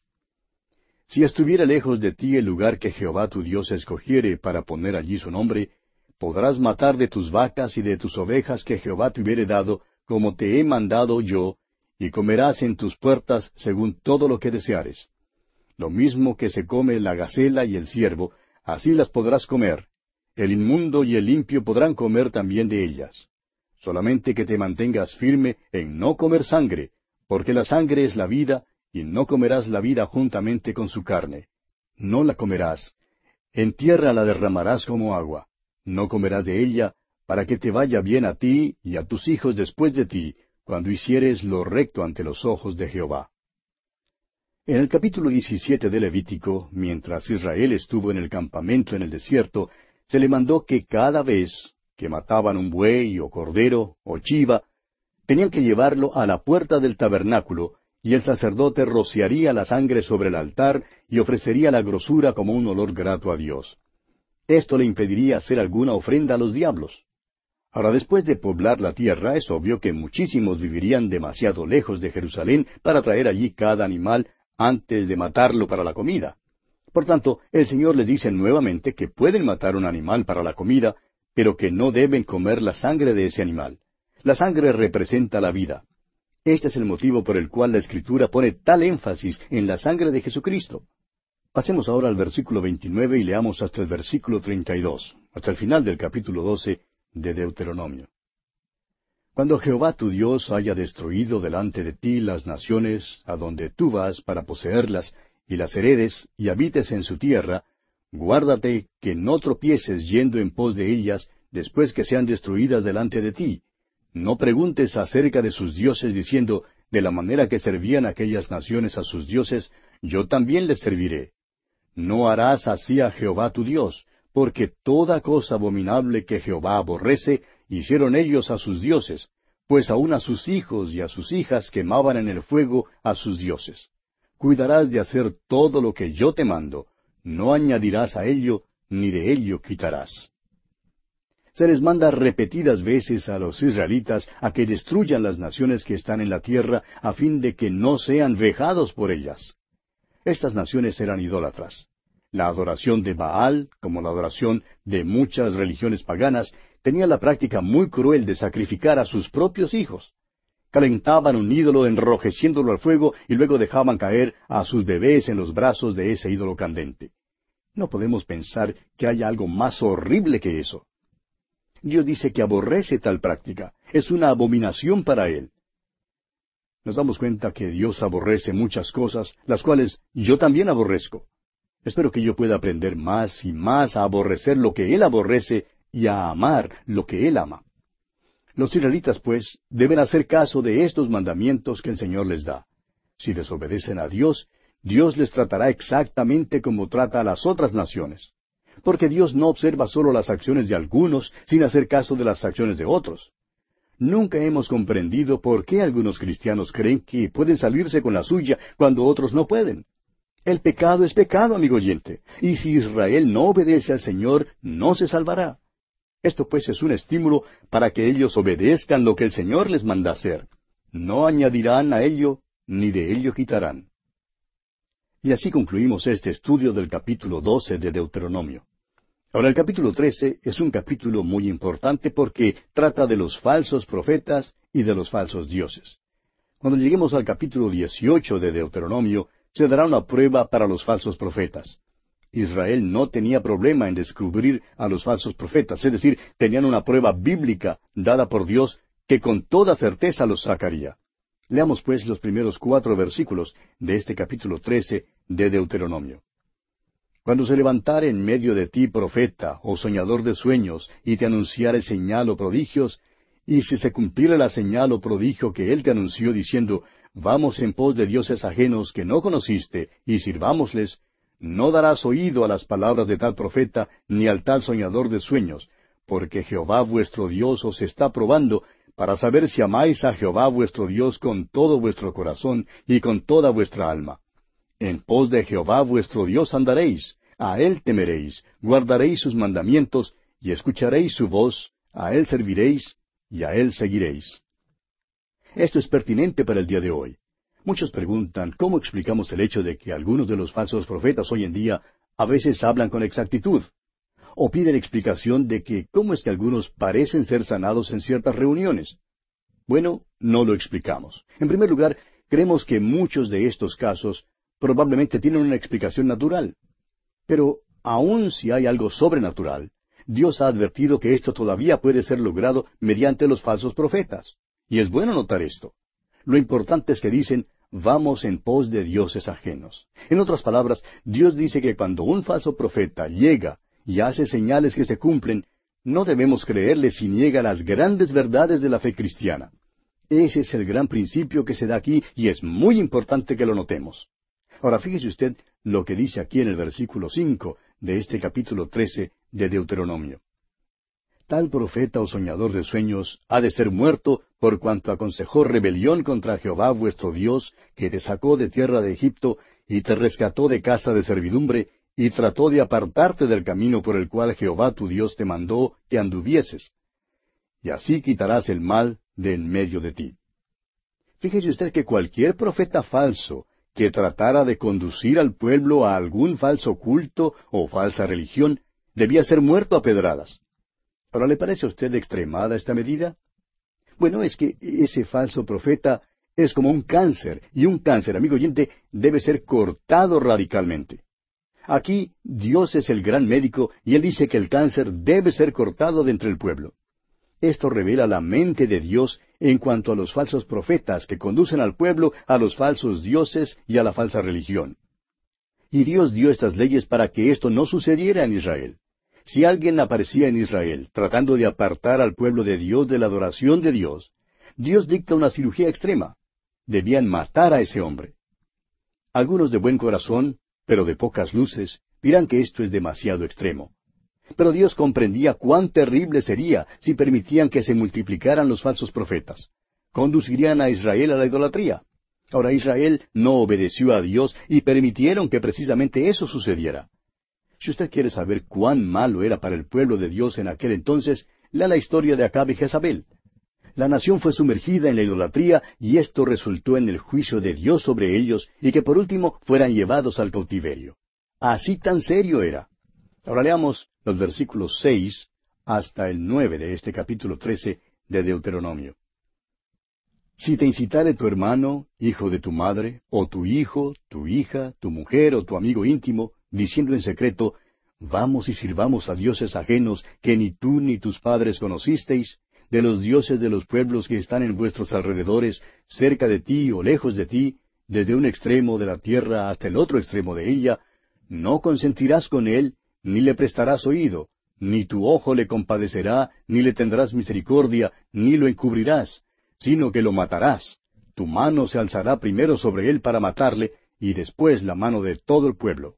Si estuviera lejos de ti el lugar que Jehová tu Dios escogiere para poner allí su nombre, podrás matar de tus vacas y de tus ovejas que Jehová te hubiere dado, como te he mandado yo, y comerás en tus puertas según todo lo que deseares. Lo mismo que se come la gacela y el ciervo, así las podrás comer. El inmundo y el limpio podrán comer también de ellas. Solamente que te mantengas firme en no comer sangre, porque la sangre es la vida, y no comerás la vida juntamente con su carne. No la comerás. En tierra la derramarás como agua. No comerás de ella, para que te vaya bien a ti y a tus hijos después de ti, cuando hicieres lo recto ante los ojos de Jehová. En el capítulo diecisiete de Levítico, mientras Israel estuvo en el campamento en el desierto, se le mandó que cada vez que mataban un buey o cordero o chiva, tenían que llevarlo a la puerta del tabernáculo, y el sacerdote rociaría la sangre sobre el altar y ofrecería la grosura como un olor grato a Dios. Esto le impediría hacer alguna ofrenda a los diablos. Ahora, después de poblar la tierra, es obvio que muchísimos vivirían demasiado lejos de Jerusalén para traer allí cada animal antes de matarlo para la comida. Por tanto, el Señor les dice nuevamente que pueden matar un animal para la comida, pero que no deben comer la sangre de ese animal. La sangre representa la vida. Este es el motivo por el cual la Escritura pone tal énfasis en la sangre de Jesucristo. Pasemos ahora al versículo veintinueve y leamos hasta el versículo treinta y dos, hasta el final del capítulo doce de Deuteronomio. Cuando Jehová tu Dios haya destruido delante de ti las naciones a donde tú vas para poseerlas, y las heredes, y habites en su tierra, guárdate que no tropieces yendo en pos de ellas después que sean destruidas delante de ti. No preguntes acerca de sus dioses diciendo, de la manera que servían aquellas naciones a sus dioses, yo también les serviré. No harás así a Jehová tu Dios, porque toda cosa abominable que Jehová aborrece, hicieron ellos a sus dioses, pues aun a sus hijos y a sus hijas quemaban en el fuego a sus dioses. Cuidarás de hacer todo lo que yo te mando, no añadirás a ello, ni de ello quitarás. Se les manda repetidas veces a los israelitas a que destruyan las naciones que están en la tierra a fin de que no sean vejados por ellas. Estas naciones eran idólatras. La adoración de Baal, como la adoración de muchas religiones paganas, tenía la práctica muy cruel de sacrificar a sus propios hijos. Calentaban un ídolo enrojeciéndolo al fuego y luego dejaban caer a sus bebés en los brazos de ese ídolo candente. No podemos pensar que haya algo más horrible que eso. Dios dice que aborrece tal práctica. Es una abominación para Él. nos damos cuenta que Dios aborrece muchas cosas, las cuales yo también aborrezco. Espero que yo pueda aprender más y más a aborrecer lo que Él aborrece y a amar lo que Él ama. Los israelitas, pues, deben hacer caso de estos mandamientos que el Señor les da. Si desobedecen a Dios, Dios les tratará exactamente como trata a las otras naciones. Porque Dios no observa solo las acciones de algunos, sin hacer caso de las acciones de otros. Nunca hemos comprendido por qué algunos cristianos creen que pueden salirse con la suya cuando otros no pueden. El pecado es pecado, amigo oyente, y si Israel no obedece al Señor, no se salvará. Esto pues es un estímulo para que ellos obedezcan lo que el Señor les manda hacer. No añadirán a ello, ni de ello quitarán. Y así concluimos este estudio del capítulo doce de Deuteronomio. Ahora el capítulo trece es un capítulo muy importante porque trata de los falsos profetas y de los falsos dioses. Cuando lleguemos al capítulo dieciocho de Deuteronomio, se dará una prueba para los falsos profetas. Israel no tenía problema en descubrir a los falsos profetas, es decir, tenían una prueba bíblica dada por Dios que con toda certeza los sacaría. Leamos pues los primeros cuatro versículos de este capítulo trece de Deuteronomio. Cuando se levantare en medio de ti profeta o soñador de sueños, y te anunciare señal o prodigios, y si se cumpliere la señal o prodigio que él te anunció diciendo, vamos en pos de dioses ajenos que no conociste, y sirvámosles, no darás oído a las palabras de tal profeta, ni al tal soñador de sueños, porque Jehová vuestro Dios os está probando, para saber si amáis a Jehová vuestro Dios con todo vuestro corazón y con toda vuestra alma. En pos de Jehová vuestro Dios andaréis, a él temeréis, guardaréis sus mandamientos, y escucharéis su voz, a él serviréis, y a él seguiréis. Esto es pertinente para el día de hoy. Muchos preguntan cómo explicamos el hecho de que algunos de los falsos profetas hoy en día a veces hablan con exactitud, o piden explicación de que cómo es que algunos parecen ser sanados en ciertas reuniones. Bueno, no lo explicamos. En primer lugar, creemos que muchos de estos casos probablemente tienen una explicación natural. Pero aun si hay algo sobrenatural, Dios ha advertido que esto todavía puede ser logrado mediante los falsos profetas. Y es bueno notar esto. Lo importante es que dicen, vamos en pos de dioses ajenos. En otras palabras, Dios dice que cuando un falso profeta llega y hace señales que se cumplen, no debemos creerle si niega las grandes verdades de la fe cristiana. Ese es el gran principio que se da aquí y es muy importante que lo notemos. Ahora fíjese usted lo que dice aquí en el versículo cinco de este capítulo trece de Deuteronomio. Tal profeta o soñador de sueños ha de ser muerto por cuanto aconsejó rebelión contra Jehová vuestro Dios, que te sacó de tierra de Egipto y te rescató de casa de servidumbre, y trató de apartarte del camino por el cual Jehová tu Dios te mandó que anduvieses. Y así quitarás el mal de en medio de ti. Fíjese usted que cualquier profeta falso que tratara de conducir al pueblo a algún falso culto o falsa religión, debía ser muerto a pedradas. Ahora, ¿le parece a usted extremada esta medida? Bueno, es que ese falso profeta es como un cáncer, y un cáncer, amigo oyente, debe ser cortado radicalmente. Aquí Dios es el gran médico, y Él dice que el cáncer debe ser cortado de entre el pueblo. Esto revela la mente de Dios en cuanto a los falsos profetas que conducen al pueblo a los falsos dioses y a la falsa religión. Y Dios dio estas leyes para que esto no sucediera en Israel. Si alguien aparecía en Israel tratando de apartar al pueblo de Dios de la adoración de Dios, Dios dicta una cirugía extrema. Debían matar a ese hombre. Algunos de buen corazón, pero de pocas luces, dirán que esto es demasiado extremo. Pero Dios comprendía cuán terrible sería si permitían que se multiplicaran los falsos profetas. Conducirían a Israel a la idolatría. Ahora Israel no obedeció a Dios y permitieron que precisamente eso sucediera. Si usted quiere saber cuán malo era para el pueblo de Dios en aquel entonces, lea la historia de Acab y Jezabel. La nación fue sumergida en la idolatría y esto resultó en el juicio de Dios sobre ellos y que por último fueran llevados al cautiverio. Así tan serio era. Ahora leamos los versículos seis hasta el nueve de este capítulo trece de Deuteronomio. Si te incitare tu hermano, hijo de tu madre, o tu hijo, tu hija, tu mujer o tu amigo íntimo, diciendo en secreto, vamos y sirvamos a dioses ajenos que ni tú ni tus padres conocisteis, de los dioses de los pueblos que están en vuestros alrededores, cerca de ti o lejos de ti, desde un extremo de la tierra hasta el otro extremo de ella, no consentirás con él, ni le prestarás oído, ni tu ojo le compadecerá, ni le tendrás misericordia, ni lo encubrirás, sino que lo matarás. Tu mano se alzará primero sobre él para matarle, y después la mano de todo el pueblo.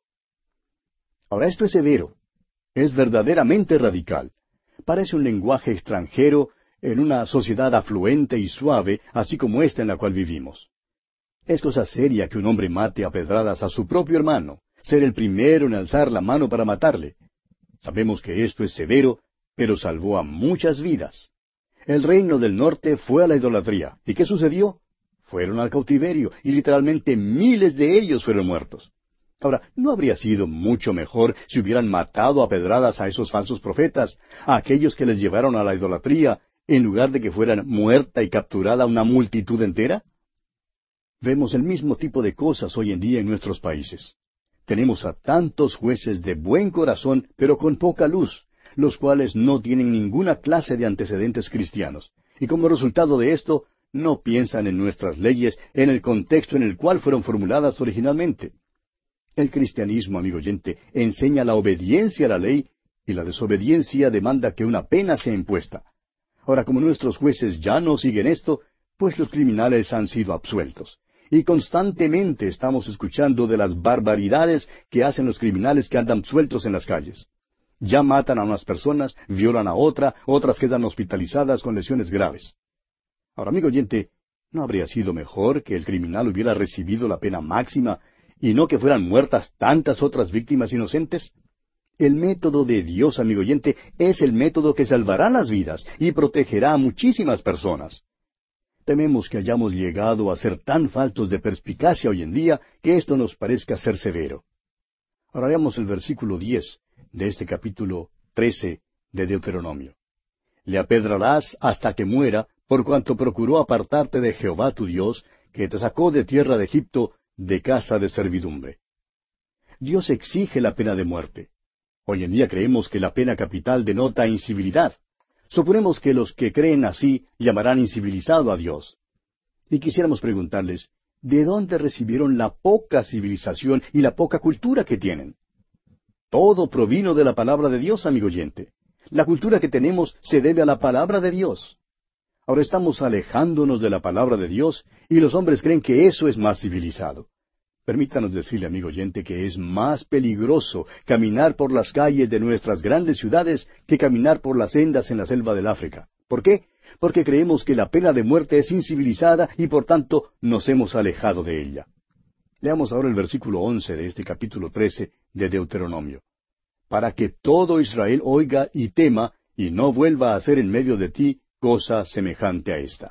Ahora esto es severo, es verdaderamente radical. Parece un lenguaje extranjero en una sociedad afluente y suave, así como esta en la cual vivimos. Es cosa seria que un hombre mate a pedradas a su propio hermano, ser el primero en alzar la mano para matarle. Sabemos que esto es severo, pero salvó a muchas vidas. El reino del norte fue a la idolatría. ¿Y qué sucedió? Fueron al cautiverio, y literalmente miles de ellos fueron muertos. Ahora, ¿no habría sido mucho mejor si hubieran matado a pedradas a esos falsos profetas, a aquellos que les llevaron a la idolatría, en lugar de que fueran muerta y capturada una multitud entera? Vemos el mismo tipo de cosas hoy en día en nuestros países. Tenemos a tantos jueces de buen corazón, pero con poca luz, los cuales no tienen ninguna clase de antecedentes cristianos. Y como resultado de esto, no piensan en nuestras leyes en el contexto en el cual fueron formuladas originalmente. El cristianismo, amigo oyente, enseña la obediencia a la ley, y la desobediencia demanda que una pena sea impuesta. Ahora, como nuestros jueces ya no siguen esto, pues los criminales han sido absueltos. Y constantemente estamos escuchando de las barbaridades que hacen los criminales que andan sueltos en las calles. Ya matan a unas personas, violan a otra, otras quedan hospitalizadas con lesiones graves. Ahora, amigo oyente, ¿no habría sido mejor que el criminal hubiera recibido la pena máxima y no que fueran muertas tantas otras víctimas inocentes? El método de Dios, amigo oyente, es el método que salvará las vidas y protegerá a muchísimas personas. Tememos que hayamos llegado a ser tan faltos de perspicacia hoy en día que esto nos parezca ser severo. Ahora veamos el versículo diez de este capítulo trece de Deuteronomio. Le apedrarás hasta que muera, por cuanto procuró apartarte de Jehová tu Dios, que te sacó de tierra de Egipto, de casa de servidumbre. Dios exige la pena de muerte. Hoy en día creemos que la pena capital denota incivilidad. Suponemos que los que creen así llamarán incivilizado a Dios. Y quisiéramos preguntarles, ¿de dónde recibieron la poca civilización y la poca cultura que tienen? Todo provino de la palabra de Dios, amigo oyente. La cultura que tenemos se debe a la palabra de Dios. Ahora estamos alejándonos de la palabra de Dios y los hombres creen que eso es más civilizado. Permítanos decirle, amigo oyente, que es más peligroso caminar por las calles de nuestras grandes ciudades que caminar por las sendas en la selva del África. ¿Por qué? Porque creemos que la pena de muerte es incivilizada y por tanto nos hemos alejado de ella. Leamos ahora el versículo once de este capítulo trece de Deuteronomio. Para que todo Israel oiga y tema, y no vuelva a hacer en medio de ti cosa semejante a esta.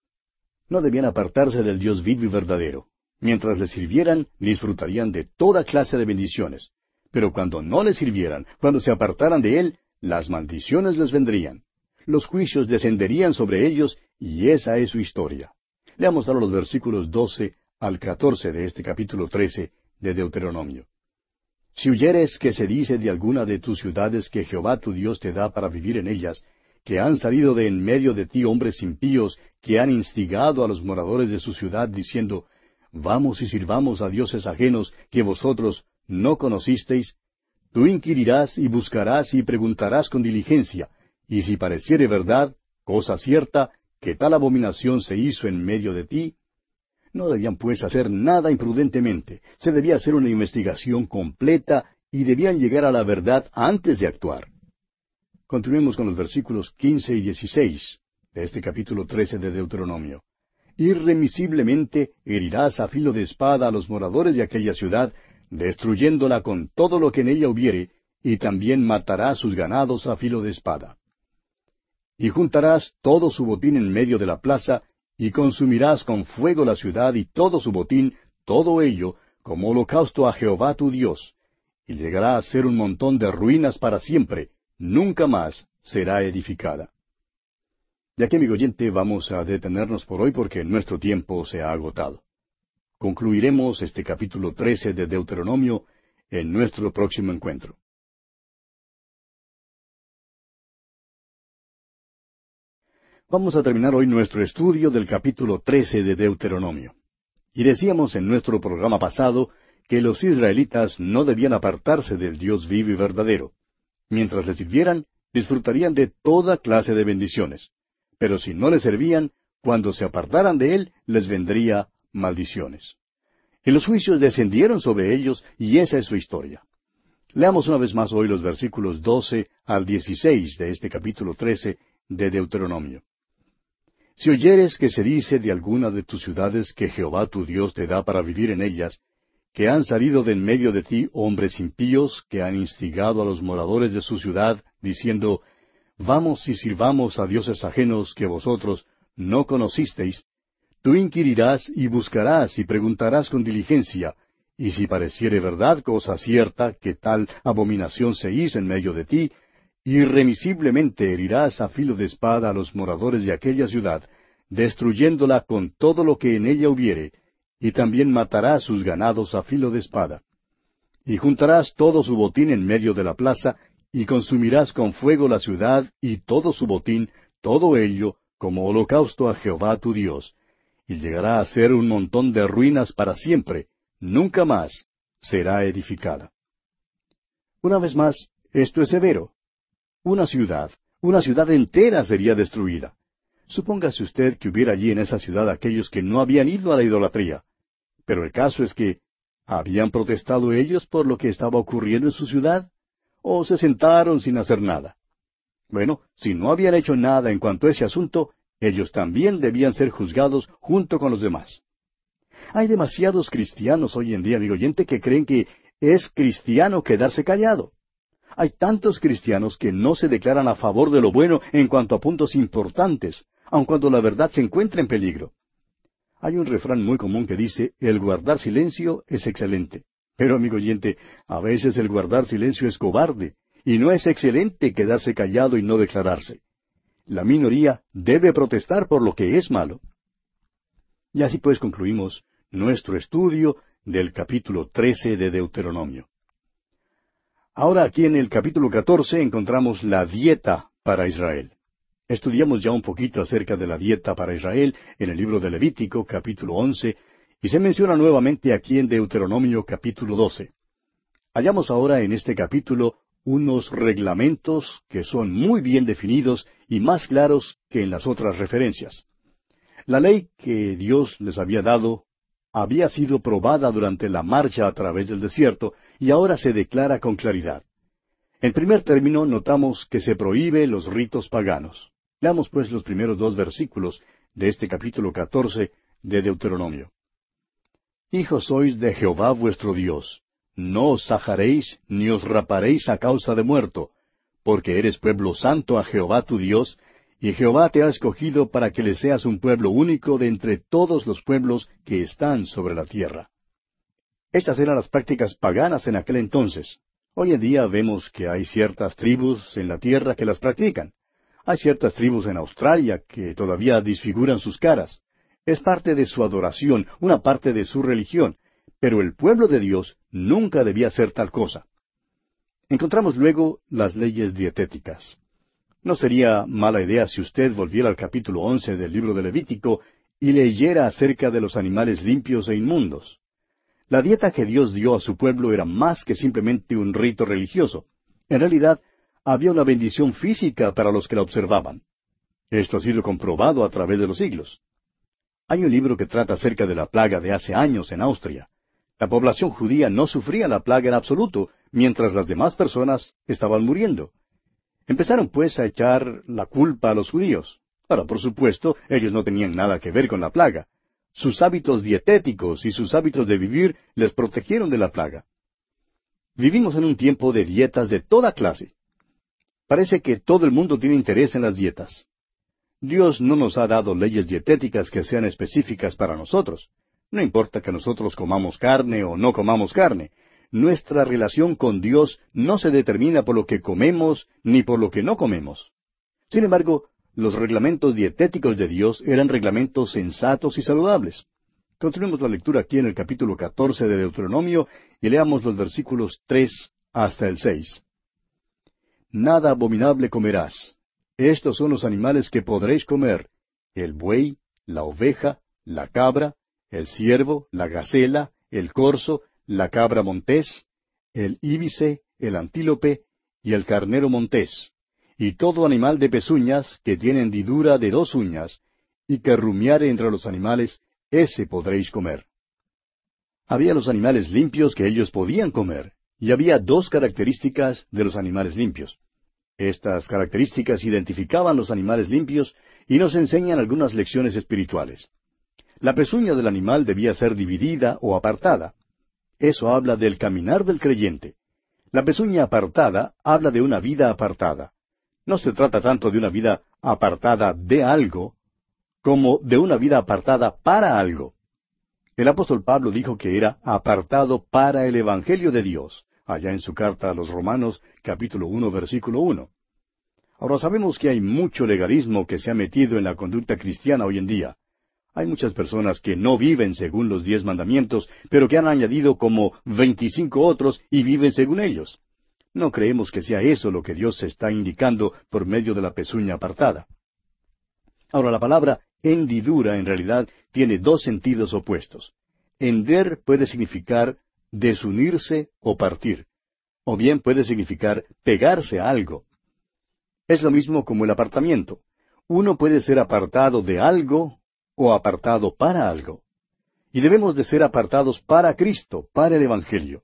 No debían apartarse del Dios vivo y verdadero. Mientras le sirvieran, disfrutarían de toda clase de bendiciones. Pero cuando no le sirvieran, cuando se apartaran de él, las maldiciones les vendrían. Los juicios descenderían sobre ellos, y esa es su historia. Leamos ahora los versículos doce al catorce de este capítulo trece de Deuteronomio. Si huyeres que se dice de alguna de tus ciudades que Jehová tu Dios te da para vivir en ellas, que han salido de en medio de ti hombres impíos, que han instigado a los moradores de su ciudad, diciendo, Vamos y sirvamos a dioses ajenos que vosotros no conocisteis, tú inquirirás y buscarás y preguntarás con diligencia, y si pareciere verdad, cosa cierta, que tal abominación se hizo en medio de ti, no debían pues hacer nada imprudentemente, se debía hacer una investigación completa y debían llegar a la verdad antes de actuar. Continuemos con los versículos quince y dieciséis de este capítulo trece de Deuteronomio. Irremisiblemente herirás a filo de espada a los moradores de aquella ciudad, destruyéndola con todo lo que en ella hubiere, y también matarás sus ganados a filo de espada. Y juntarás todo su botín en medio de la plaza, y consumirás con fuego la ciudad y todo su botín, todo ello, como holocausto a Jehová tu Dios, y llegará a ser un montón de ruinas para siempre, nunca más será edificada. Y aquí, amigo oyente, vamos a detenernos por hoy porque nuestro tiempo se ha agotado. Concluiremos este capítulo trece de Deuteronomio en nuestro próximo encuentro. Vamos a terminar hoy nuestro estudio del capítulo trece de Deuteronomio. Y decíamos en nuestro programa pasado que los israelitas no debían apartarse del Dios vivo y verdadero. Mientras le sirvieran, disfrutarían de toda clase de bendiciones. Pero si no le servían, cuando se apartaran de él, les vendría maldiciones. Y los juicios descendieron sobre ellos, y esa es su historia. Leamos una vez más hoy los versículos doce al dieciséis de este capítulo trece de Deuteronomio. Si oyeres que se dice de alguna de tus ciudades que Jehová tu Dios te da para vivir en ellas, que han salido de en medio de ti hombres impíos que han instigado a los moradores de su ciudad, diciendo, Vamos y sirvamos a dioses ajenos que vosotros no conocisteis, tú inquirirás y buscarás y preguntarás con diligencia, y si pareciere verdad cosa cierta que tal abominación se hizo en medio de ti, irremisiblemente herirás a filo de espada a los moradores de aquella ciudad, destruyéndola con todo lo que en ella hubiere, y también matarás sus ganados a filo de espada. Y juntarás todo su botín en medio de la plaza, y consumirás con fuego la ciudad y todo su botín, todo ello, como holocausto a Jehová tu Dios, y llegará a ser un montón de ruinas para siempre, nunca más será edificada. Una vez más, esto es severo. Una ciudad, una ciudad entera sería destruida. Supóngase usted que hubiera allí en esa ciudad aquellos que no habían ido a la idolatría. Pero el caso es que, ¿habían protestado ellos por lo que estaba ocurriendo en su ciudad? ¿O se sentaron sin hacer nada? Bueno, si no habían hecho nada en cuanto a ese asunto, ellos también debían ser juzgados junto con los demás. Hay demasiados cristianos hoy en día, amigo oyente, que creen que es cristiano quedarse callado. Hay tantos cristianos que no se declaran a favor de lo bueno en cuanto a puntos importantes, aun cuando la verdad se encuentra en peligro. Hay un refrán muy común que dice, el guardar silencio es excelente. Pero, amigo oyente, a veces el guardar silencio es cobarde, y no es excelente quedarse callado y no declararse. La minoría debe protestar por lo que es malo. Y así pues concluimos nuestro estudio del capítulo trece de Deuteronomio. Ahora aquí en el capítulo catorce encontramos la dieta para Israel. Estudiamos ya un poquito acerca de la dieta para Israel en el libro de Levítico, capítulo once, y se menciona nuevamente aquí en Deuteronomio, capítulo doce. Hallamos ahora en este capítulo unos reglamentos que son muy bien definidos y más claros que en las otras referencias. La ley que Dios les había dado había sido probada durante la marcha a través del desierto y ahora se declara con claridad. En primer término, notamos que se prohíbe los ritos paganos. Leamos pues los primeros dos versículos de este capítulo catorce de Deuteronomio. Hijos sois de Jehová vuestro Dios. No os sajaréis ni os raparéis a causa de muerto, porque eres pueblo santo a Jehová tu Dios, y Jehová te ha escogido para que le seas un pueblo único de entre todos los pueblos que están sobre la tierra. Estas eran las prácticas paganas en aquel entonces. Hoy en día vemos que hay ciertas tribus en la tierra que las practican. Hay ciertas tribus en Australia que todavía disfiguran sus caras. Es parte de su adoración, una parte de su religión, pero el pueblo de Dios nunca debía hacer tal cosa. Encontramos luego las leyes dietéticas. No sería mala idea si usted volviera al capítulo once del libro de Levítico y leyera acerca de los animales limpios e inmundos. La dieta que Dios dio a su pueblo era más que simplemente un rito religioso. En realidad, había una bendición física para los que la observaban. Esto ha sido comprobado a través de los siglos. Hay un libro que trata acerca de la plaga de hace años en Austria. La población judía no sufría la plaga en absoluto, mientras las demás personas estaban muriendo. Empezaron pues a echar la culpa a los judíos. Ahora, por supuesto, ellos no tenían nada que ver con la plaga. Sus hábitos dietéticos y sus hábitos de vivir les protegieron de la plaga. Vivimos en un tiempo de dietas de toda clase. Parece que todo el mundo tiene interés en las dietas. Dios no nos ha dado leyes dietéticas que sean específicas para nosotros. No importa que nosotros comamos carne o no comamos carne. Nuestra relación con Dios no se determina por lo que comemos ni por lo que no comemos. Sin embargo, los reglamentos dietéticos de Dios eran reglamentos sensatos y saludables. Continuemos la lectura aquí en el capítulo catorce de Deuteronomio y leamos los versículos tres hasta el seis. Nada abominable comerás, estos son los animales que podréis comer: el buey, la oveja, la cabra, el ciervo, la gacela, el corzo, la cabra montés, el íbice, el antílope y el carnero montés, y todo animal de pezuñas que tiene hendidura de dos uñas, y que rumiare entre los animales, ese podréis comer. Había los animales limpios que ellos podían comer, y había dos características de los animales limpios. Estas características identificaban los animales limpios y nos enseñan algunas lecciones espirituales. La pezuña del animal debía ser dividida o apartada. Eso habla del caminar del creyente. La pezuña apartada habla de una vida apartada. No se trata tanto de una vida apartada de algo, como de una vida apartada para algo. El apóstol Pablo dijo que era apartado para el Evangelio de Dios, allá en su carta a los Romanos, capítulo uno, versículo uno. Ahora sabemos que hay mucho legalismo que se ha metido en la conducta cristiana hoy en día. Hay muchas personas que no viven según los diez mandamientos, pero que han añadido como veinticinco otros y viven según ellos. No creemos que sea eso lo que Dios está indicando por medio de la pezuña apartada. Ahora, la palabra hendidura en realidad tiene dos sentidos opuestos. Hender puede significar desunirse o partir, o bien puede significar pegarse a algo. Es lo mismo como el apartamiento. Uno puede ser apartado de algo o apartado para algo. Y debemos de ser apartados para Cristo, para el Evangelio.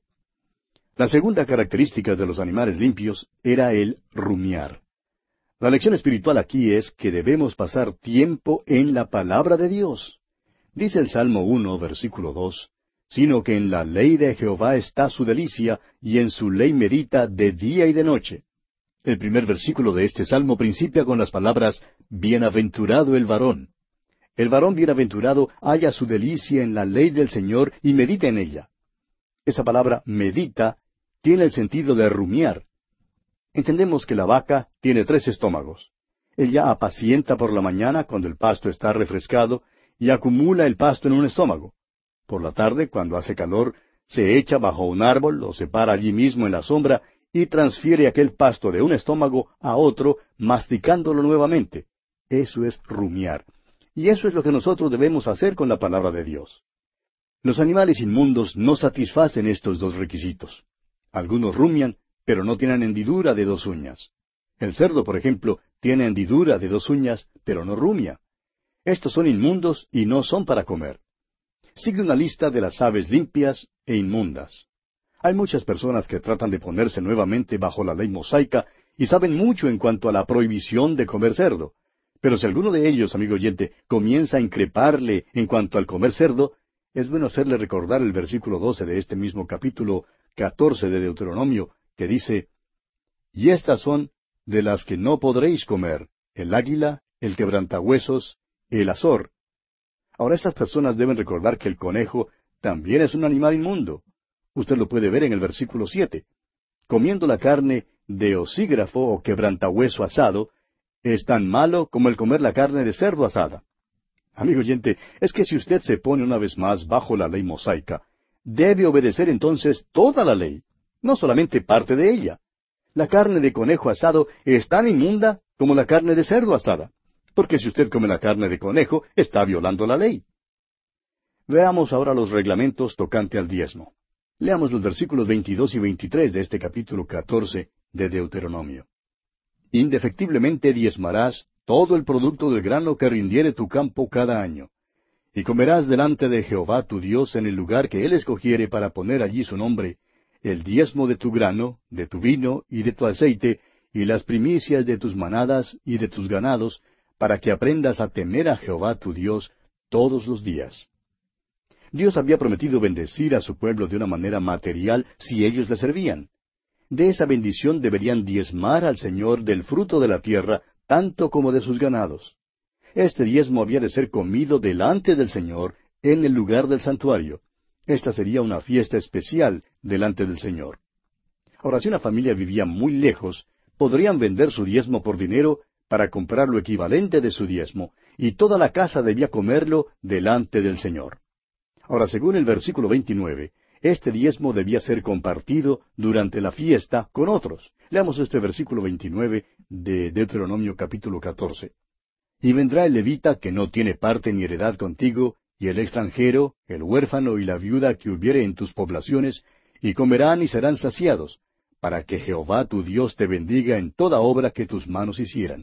La segunda característica de los animales limpios era el rumiar. La lección espiritual aquí es que debemos pasar tiempo en la palabra de Dios. Dice el Salmo uno, versículo dos, sino que en la ley de Jehová está su delicia, y en su ley medita de día y de noche. El primer versículo de este salmo principia con las palabras, bienaventurado el varón. El varón bienaventurado halla su delicia en la ley del Señor y medita en ella. Esa palabra medita tiene el sentido de rumiar. Entendemos que la vaca tiene tres estómagos. Ella apacienta por la mañana cuando el pasto está refrescado y acumula el pasto en un estómago. Por la tarde, cuando hace calor, se echa bajo un árbol o se para allí mismo en la sombra y transfiere aquel pasto de un estómago a otro, masticándolo nuevamente. Eso es rumiar. Y eso es lo que nosotros debemos hacer con la palabra de Dios. Los animales inmundos no satisfacen estos dos requisitos. Algunos rumian, pero no tienen hendidura de dos uñas. El cerdo, por ejemplo, tiene hendidura de dos uñas, pero no rumia. Estos son inmundos y no son para comer. Sigue una lista de las aves limpias e inmundas. Hay muchas personas que tratan de ponerse nuevamente bajo la ley mosaica y saben mucho en cuanto a la prohibición de comer cerdo. Pero si alguno de ellos, amigo oyente, comienza a increparle en cuanto al comer cerdo, es bueno hacerle recordar el versículo doce de este mismo capítulo catorce de Deuteronomio, que dice, y estas son de las que no podréis comer, el águila, el quebrantahuesos, el azor. Ahora estas personas deben recordar que el conejo también es un animal inmundo. Usted lo puede ver en el versículo siete. Comiendo la carne de osígrafo o quebrantahueso asado, es tan malo como el comer la carne de cerdo asada. Amigo oyente, es que si usted se pone una vez más bajo la ley mosaica, debe obedecer entonces toda la ley, no solamente parte de ella. La carne de conejo asado es tan inmunda como la carne de cerdo asada, porque si usted come la carne de conejo, está violando la ley. Veamos ahora los reglamentos tocante al diezmo. Leamos los versículos veintidós y veintitrés de este capítulo catorce de Deuteronomio. Indefectiblemente diezmarás todo el producto del grano que rindiere tu campo cada año. Y comerás delante de Jehová tu Dios en el lugar que Él escogiere para poner allí su nombre, el diezmo de tu grano, de tu vino y de tu aceite, y las primicias de tus manadas y de tus ganados, para que aprendas a temer a Jehová tu Dios todos los días. Dios había prometido bendecir a su pueblo de una manera material si ellos le servían. De esa bendición deberían diezmar al Señor del fruto de la tierra, tanto como de sus ganados. Este diezmo había de ser comido delante del Señor en el lugar del santuario. Esta sería una fiesta especial delante del Señor. Ahora, si una familia vivía muy lejos, podrían vender su diezmo por dinero para comprar lo equivalente de su diezmo, y toda la casa debía comerlo delante del Señor. Ahora, según el versículo veintinueve, este diezmo debía ser compartido durante la fiesta con otros. Leamos este versículo veintinueve de Deuteronomio capítulo catorce. Y vendrá el levita que no tiene parte ni heredad contigo, y el extranjero, el huérfano y la viuda que hubiere en tus poblaciones, y comerán y serán saciados, para que Jehová tu Dios te bendiga en toda obra que tus manos hicieran.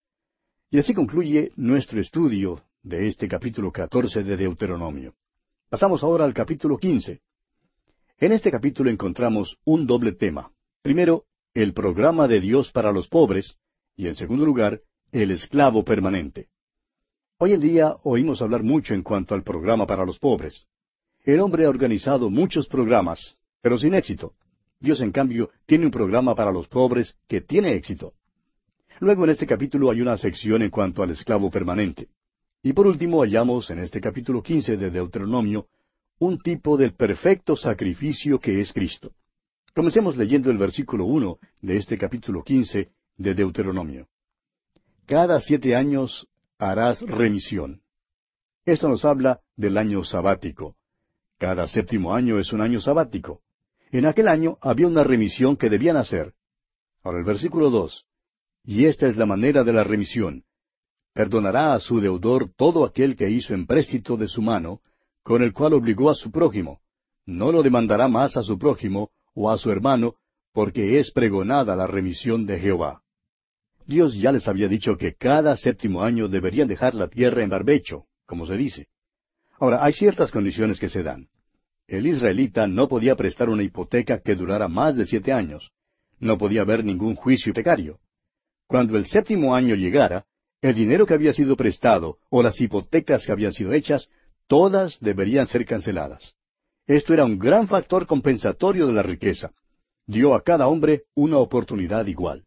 Y así concluye nuestro estudio de este capítulo catorce de Deuteronomio. Pasamos ahora al capítulo quince. En este capítulo encontramos un doble tema. Primero, el programa de Dios para los pobres, y en segundo lugar, el esclavo permanente. Hoy en día oímos hablar mucho en cuanto al programa para los pobres. El hombre ha organizado muchos programas, pero sin éxito. Dios, en cambio, tiene un programa para los pobres que tiene éxito. Luego en este capítulo hay una sección en cuanto al esclavo permanente. Y por último hallamos en este capítulo quince de Deuteronomio un tipo del perfecto sacrificio que es Cristo. Comencemos leyendo el versículo uno de este capítulo quince de Deuteronomio. Cada siete años harás remisión. Esto nos habla del año sabático. Cada séptimo año es un año sabático. En aquel año había una remisión que debían hacer. Ahora el versículo dos. Y esta es la manera de la remisión. Perdonará a su deudor todo aquel que hizo empréstito de su mano, con el cual obligó a su prójimo. No lo demandará más a su prójimo o a su hermano, porque es pregonada la remisión de Jehová. Dios ya les había dicho que cada séptimo año deberían dejar la tierra en barbecho, como se dice. Ahora, hay ciertas condiciones que se dan. El israelita no podía prestar una hipoteca que durara más de siete años. No podía haber ningún juicio hipotecario. Cuando el séptimo año llegara, el dinero que había sido prestado o las hipotecas que habían sido hechas, todas deberían ser canceladas. Esto era un gran factor compensatorio de la riqueza. Dio a cada hombre una oportunidad igual.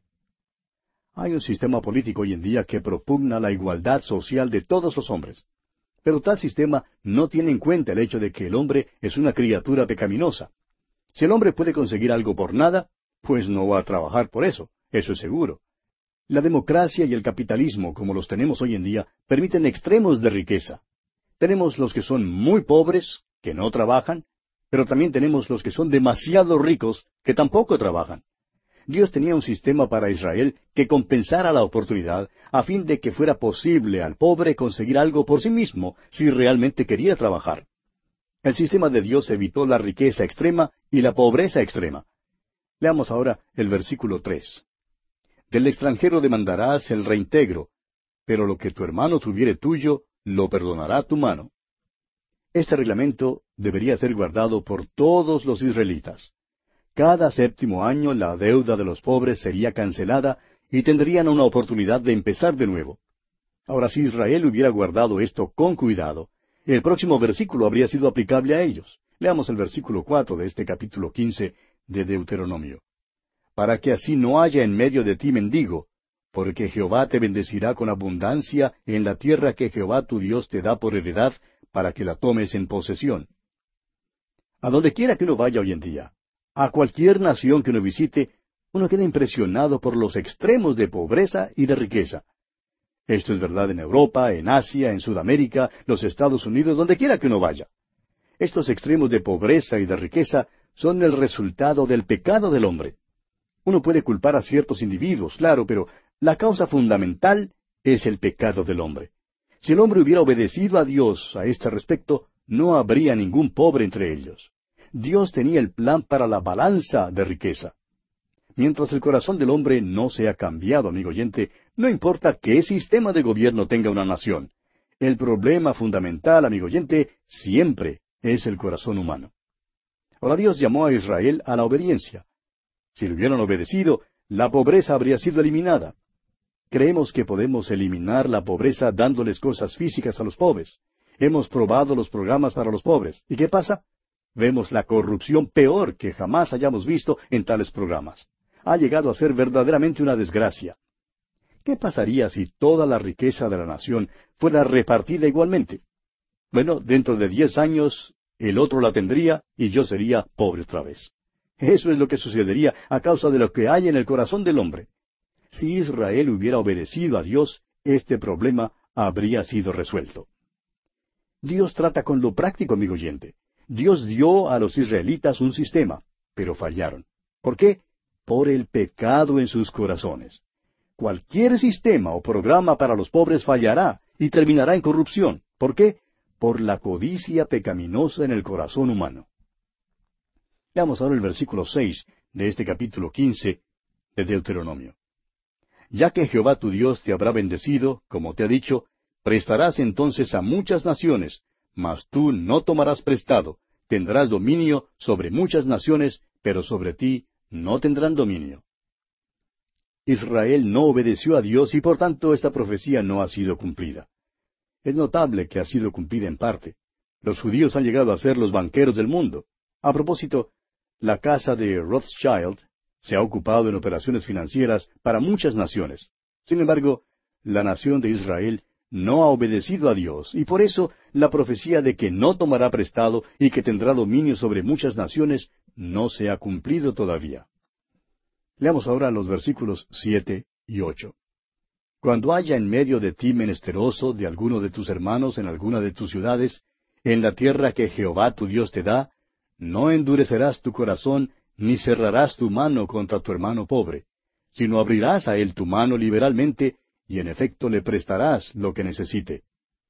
Hay un sistema político hoy en día que propugna la igualdad social de todos los hombres. Pero tal sistema no tiene en cuenta el hecho de que el hombre es una criatura pecaminosa. Si el hombre puede conseguir algo por nada, pues no va a trabajar por eso, eso es seguro. La democracia y el capitalismo, como los tenemos hoy en día, permiten extremos de riqueza. Tenemos los que son muy pobres, que no trabajan, pero también tenemos los que son demasiado ricos, que tampoco trabajan. Dios tenía un sistema para Israel que compensara la oportunidad a fin de que fuera posible al pobre conseguir algo por sí mismo si realmente quería trabajar. El sistema de Dios evitó la riqueza extrema y la pobreza extrema. Leamos ahora el versículo tres. Del extranjero demandarás el reintegro, pero lo que tu hermano tuviere tuyo, lo perdonará tu mano. Este reglamento debería ser guardado por todos los israelitas. Cada séptimo año la deuda de los pobres sería cancelada y tendrían una oportunidad de empezar de nuevo. Ahora, si Israel hubiera guardado esto con cuidado, el próximo versículo habría sido aplicable a ellos. Leamos el versículo cuatro de este capítulo quince de Deuteronomio. Para que así no haya en medio de ti mendigo, porque Jehová te bendecirá con abundancia en la tierra que Jehová tu Dios te da por heredad, para que la tomes en posesión. A donde quiera que uno vaya hoy en día, a cualquier nación que uno visite, uno queda impresionado por los extremos de pobreza y de riqueza. Esto es verdad en Europa, en Asia, en Sudamérica, los Estados Unidos, donde quiera que uno vaya. Estos extremos de pobreza y de riqueza son el resultado del pecado del hombre. Uno puede culpar a ciertos individuos, claro, pero la causa fundamental es el pecado del hombre. Si el hombre hubiera obedecido a Dios a este respecto, no habría ningún pobre entre ellos. Dios tenía el plan para la balanza de riqueza. Mientras el corazón del hombre no sea cambiado, amigo oyente, no importa qué sistema de gobierno tenga una nación. El problema fundamental, amigo oyente, siempre es el corazón humano. Ahora Dios llamó a Israel a la obediencia. Si le hubieran obedecido, la pobreza habría sido eliminada. Creemos que podemos eliminar la pobreza dándoles cosas físicas a los pobres. Hemos probado los programas para los pobres. ¿Y qué pasa? Vemos la corrupción peor que jamás hayamos visto en tales programas. Ha llegado a ser verdaderamente una desgracia. ¿Qué pasaría si toda la riqueza de la nación fuera repartida igualmente? Bueno, dentro de diez años, el otro la tendría y yo sería pobre otra vez. Eso es lo que sucedería a causa de lo que hay en el corazón del hombre. Si Israel hubiera obedecido a Dios, este problema habría sido resuelto. Dios trata con lo práctico, amigo oyente. Dios dio a los israelitas un sistema, pero fallaron. ¿Por qué? Por el pecado en sus corazones. Cualquier sistema o programa para los pobres fallará y terminará en corrupción. ¿Por qué? Por la codicia pecaminosa en el corazón humano. Veamos ahora el versículo seis de este capítulo quince de Deuteronomio. Ya que Jehová tu Dios te habrá bendecido, como te ha dicho, prestarás entonces a muchas naciones, mas tú no tomarás prestado, tendrás dominio sobre muchas naciones, pero sobre ti no tendrán dominio. Israel no obedeció a Dios y por tanto esta profecía no ha sido cumplida. Es notable que ha sido cumplida en parte. Los judíos han llegado a ser los banqueros del mundo. A propósito, la casa de Rothschild se ha ocupado en operaciones financieras para muchas naciones. Sin embargo, la nación de Israel no ha obedecido a Dios, y por eso la profecía de que no tomará prestado y que tendrá dominio sobre muchas naciones no se ha cumplido todavía. Leamos ahora los versículos siete y ocho. Cuando haya en medio de ti menesteroso de alguno de tus hermanos en alguna de tus ciudades, en la tierra que Jehová tu Dios te da, no endurecerás tu corazón, ni cerrarás tu mano contra tu hermano pobre, sino abrirás a él tu mano liberalmente, y en efecto le prestarás lo que necesite.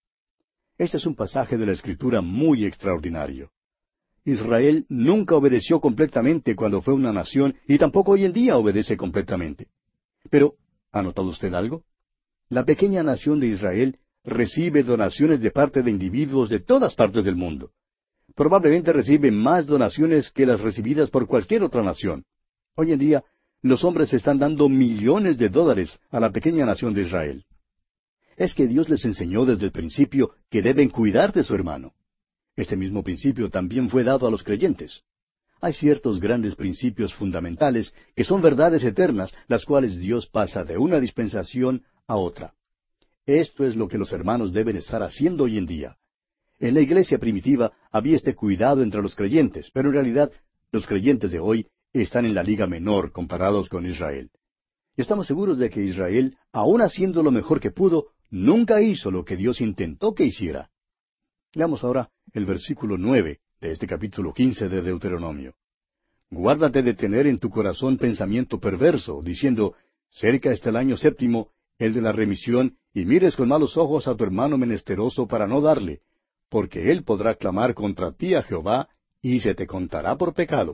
Este es un pasaje de la Escritura muy extraordinario. Israel nunca obedeció completamente cuando fue una nación, y tampoco hoy en día obedece completamente. Pero, ¿ha notado usted algo? La pequeña nación de Israel recibe donaciones de parte de individuos de todas partes del mundo. Probablemente recibe más donaciones que las recibidas por cualquier otra nación. Hoy en día, los hombres están dando millones de dólares a la pequeña nación de Israel. Es que Dios les enseñó desde el principio que deben cuidar de su hermano. Este mismo principio también fue dado a los creyentes. Hay ciertos grandes principios fundamentales que son verdades eternas, las cuales Dios pasa de una dispensación a otra. Esto es lo que los hermanos deben estar haciendo hoy en día. En la iglesia primitiva había este cuidado entre los creyentes, pero en realidad los creyentes de hoy están en la liga menor comparados con Israel. Y estamos seguros de que Israel, aun haciendo lo mejor que pudo, nunca hizo lo que Dios intentó que hiciera. Leamos ahora el versículo nueve de este capítulo quince de Deuteronomio. Guárdate de tener en tu corazón pensamiento perverso, diciendo, cerca está el año séptimo, el de la remisión, y mires con malos ojos a tu hermano menesteroso para no darle, porque él podrá clamar contra ti a Jehová, y se te contará por pecado.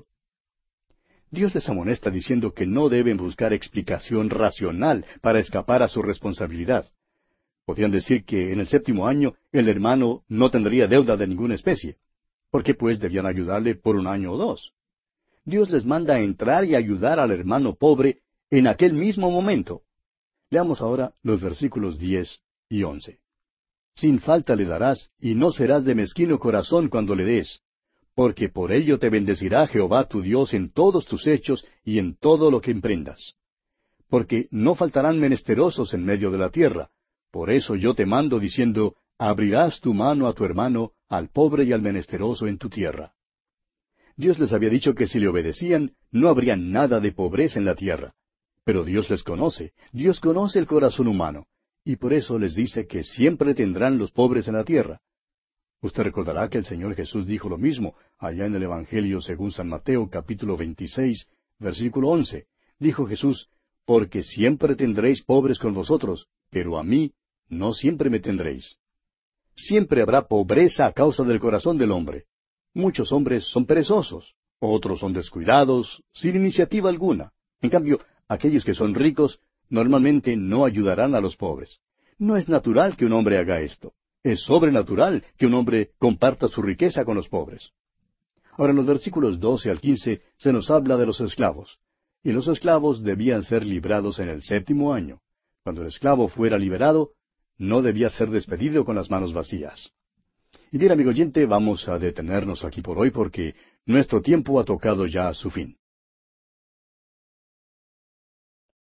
Dios les amonesta diciendo que no deben buscar explicación racional para escapar a su responsabilidad. Podrían decir que en el séptimo año el hermano no tendría deuda de ninguna especie. ¿Por qué pues debían ayudarle por un año o dos? Dios les manda a entrar y ayudar al hermano pobre en aquel mismo momento. Leamos ahora los versículos diez y once. Sin falta le darás, y no serás de mezquino corazón cuando le des, porque por ello te bendecirá Jehová tu Dios en todos tus hechos y en todo lo que emprendas. Porque no faltarán menesterosos en medio de la tierra, por eso yo te mando diciendo, abrirás tu mano a tu hermano, al pobre y al menesteroso en tu tierra. Dios les había dicho que si le obedecían, no habría nada de pobreza en la tierra. Pero Dios les conoce, Dios conoce el corazón humano, y por eso les dice que siempre tendrán los pobres en la tierra. Usted recordará que el Señor Jesús dijo lo mismo allá en el Evangelio según San Mateo capítulo veintiséis, versículo once. Dijo Jesús, porque siempre tendréis pobres con vosotros, pero a mí no siempre me tendréis. Siempre habrá pobreza a causa del corazón del hombre. Muchos hombres son perezosos, otros son descuidados, sin iniciativa alguna. En cambio, aquellos que son ricos normalmente no ayudarán a los pobres. No es natural que un hombre haga esto. Es sobrenatural que un hombre comparta su riqueza con los pobres. Ahora, en los versículos doce al quince se nos habla de los esclavos. Y los esclavos debían ser librados en el séptimo año. Cuando el esclavo fuera liberado, no debía ser despedido con las manos vacías. Y bien, amigo oyente, vamos a detenernos aquí por hoy porque nuestro tiempo ha tocado ya a su fin.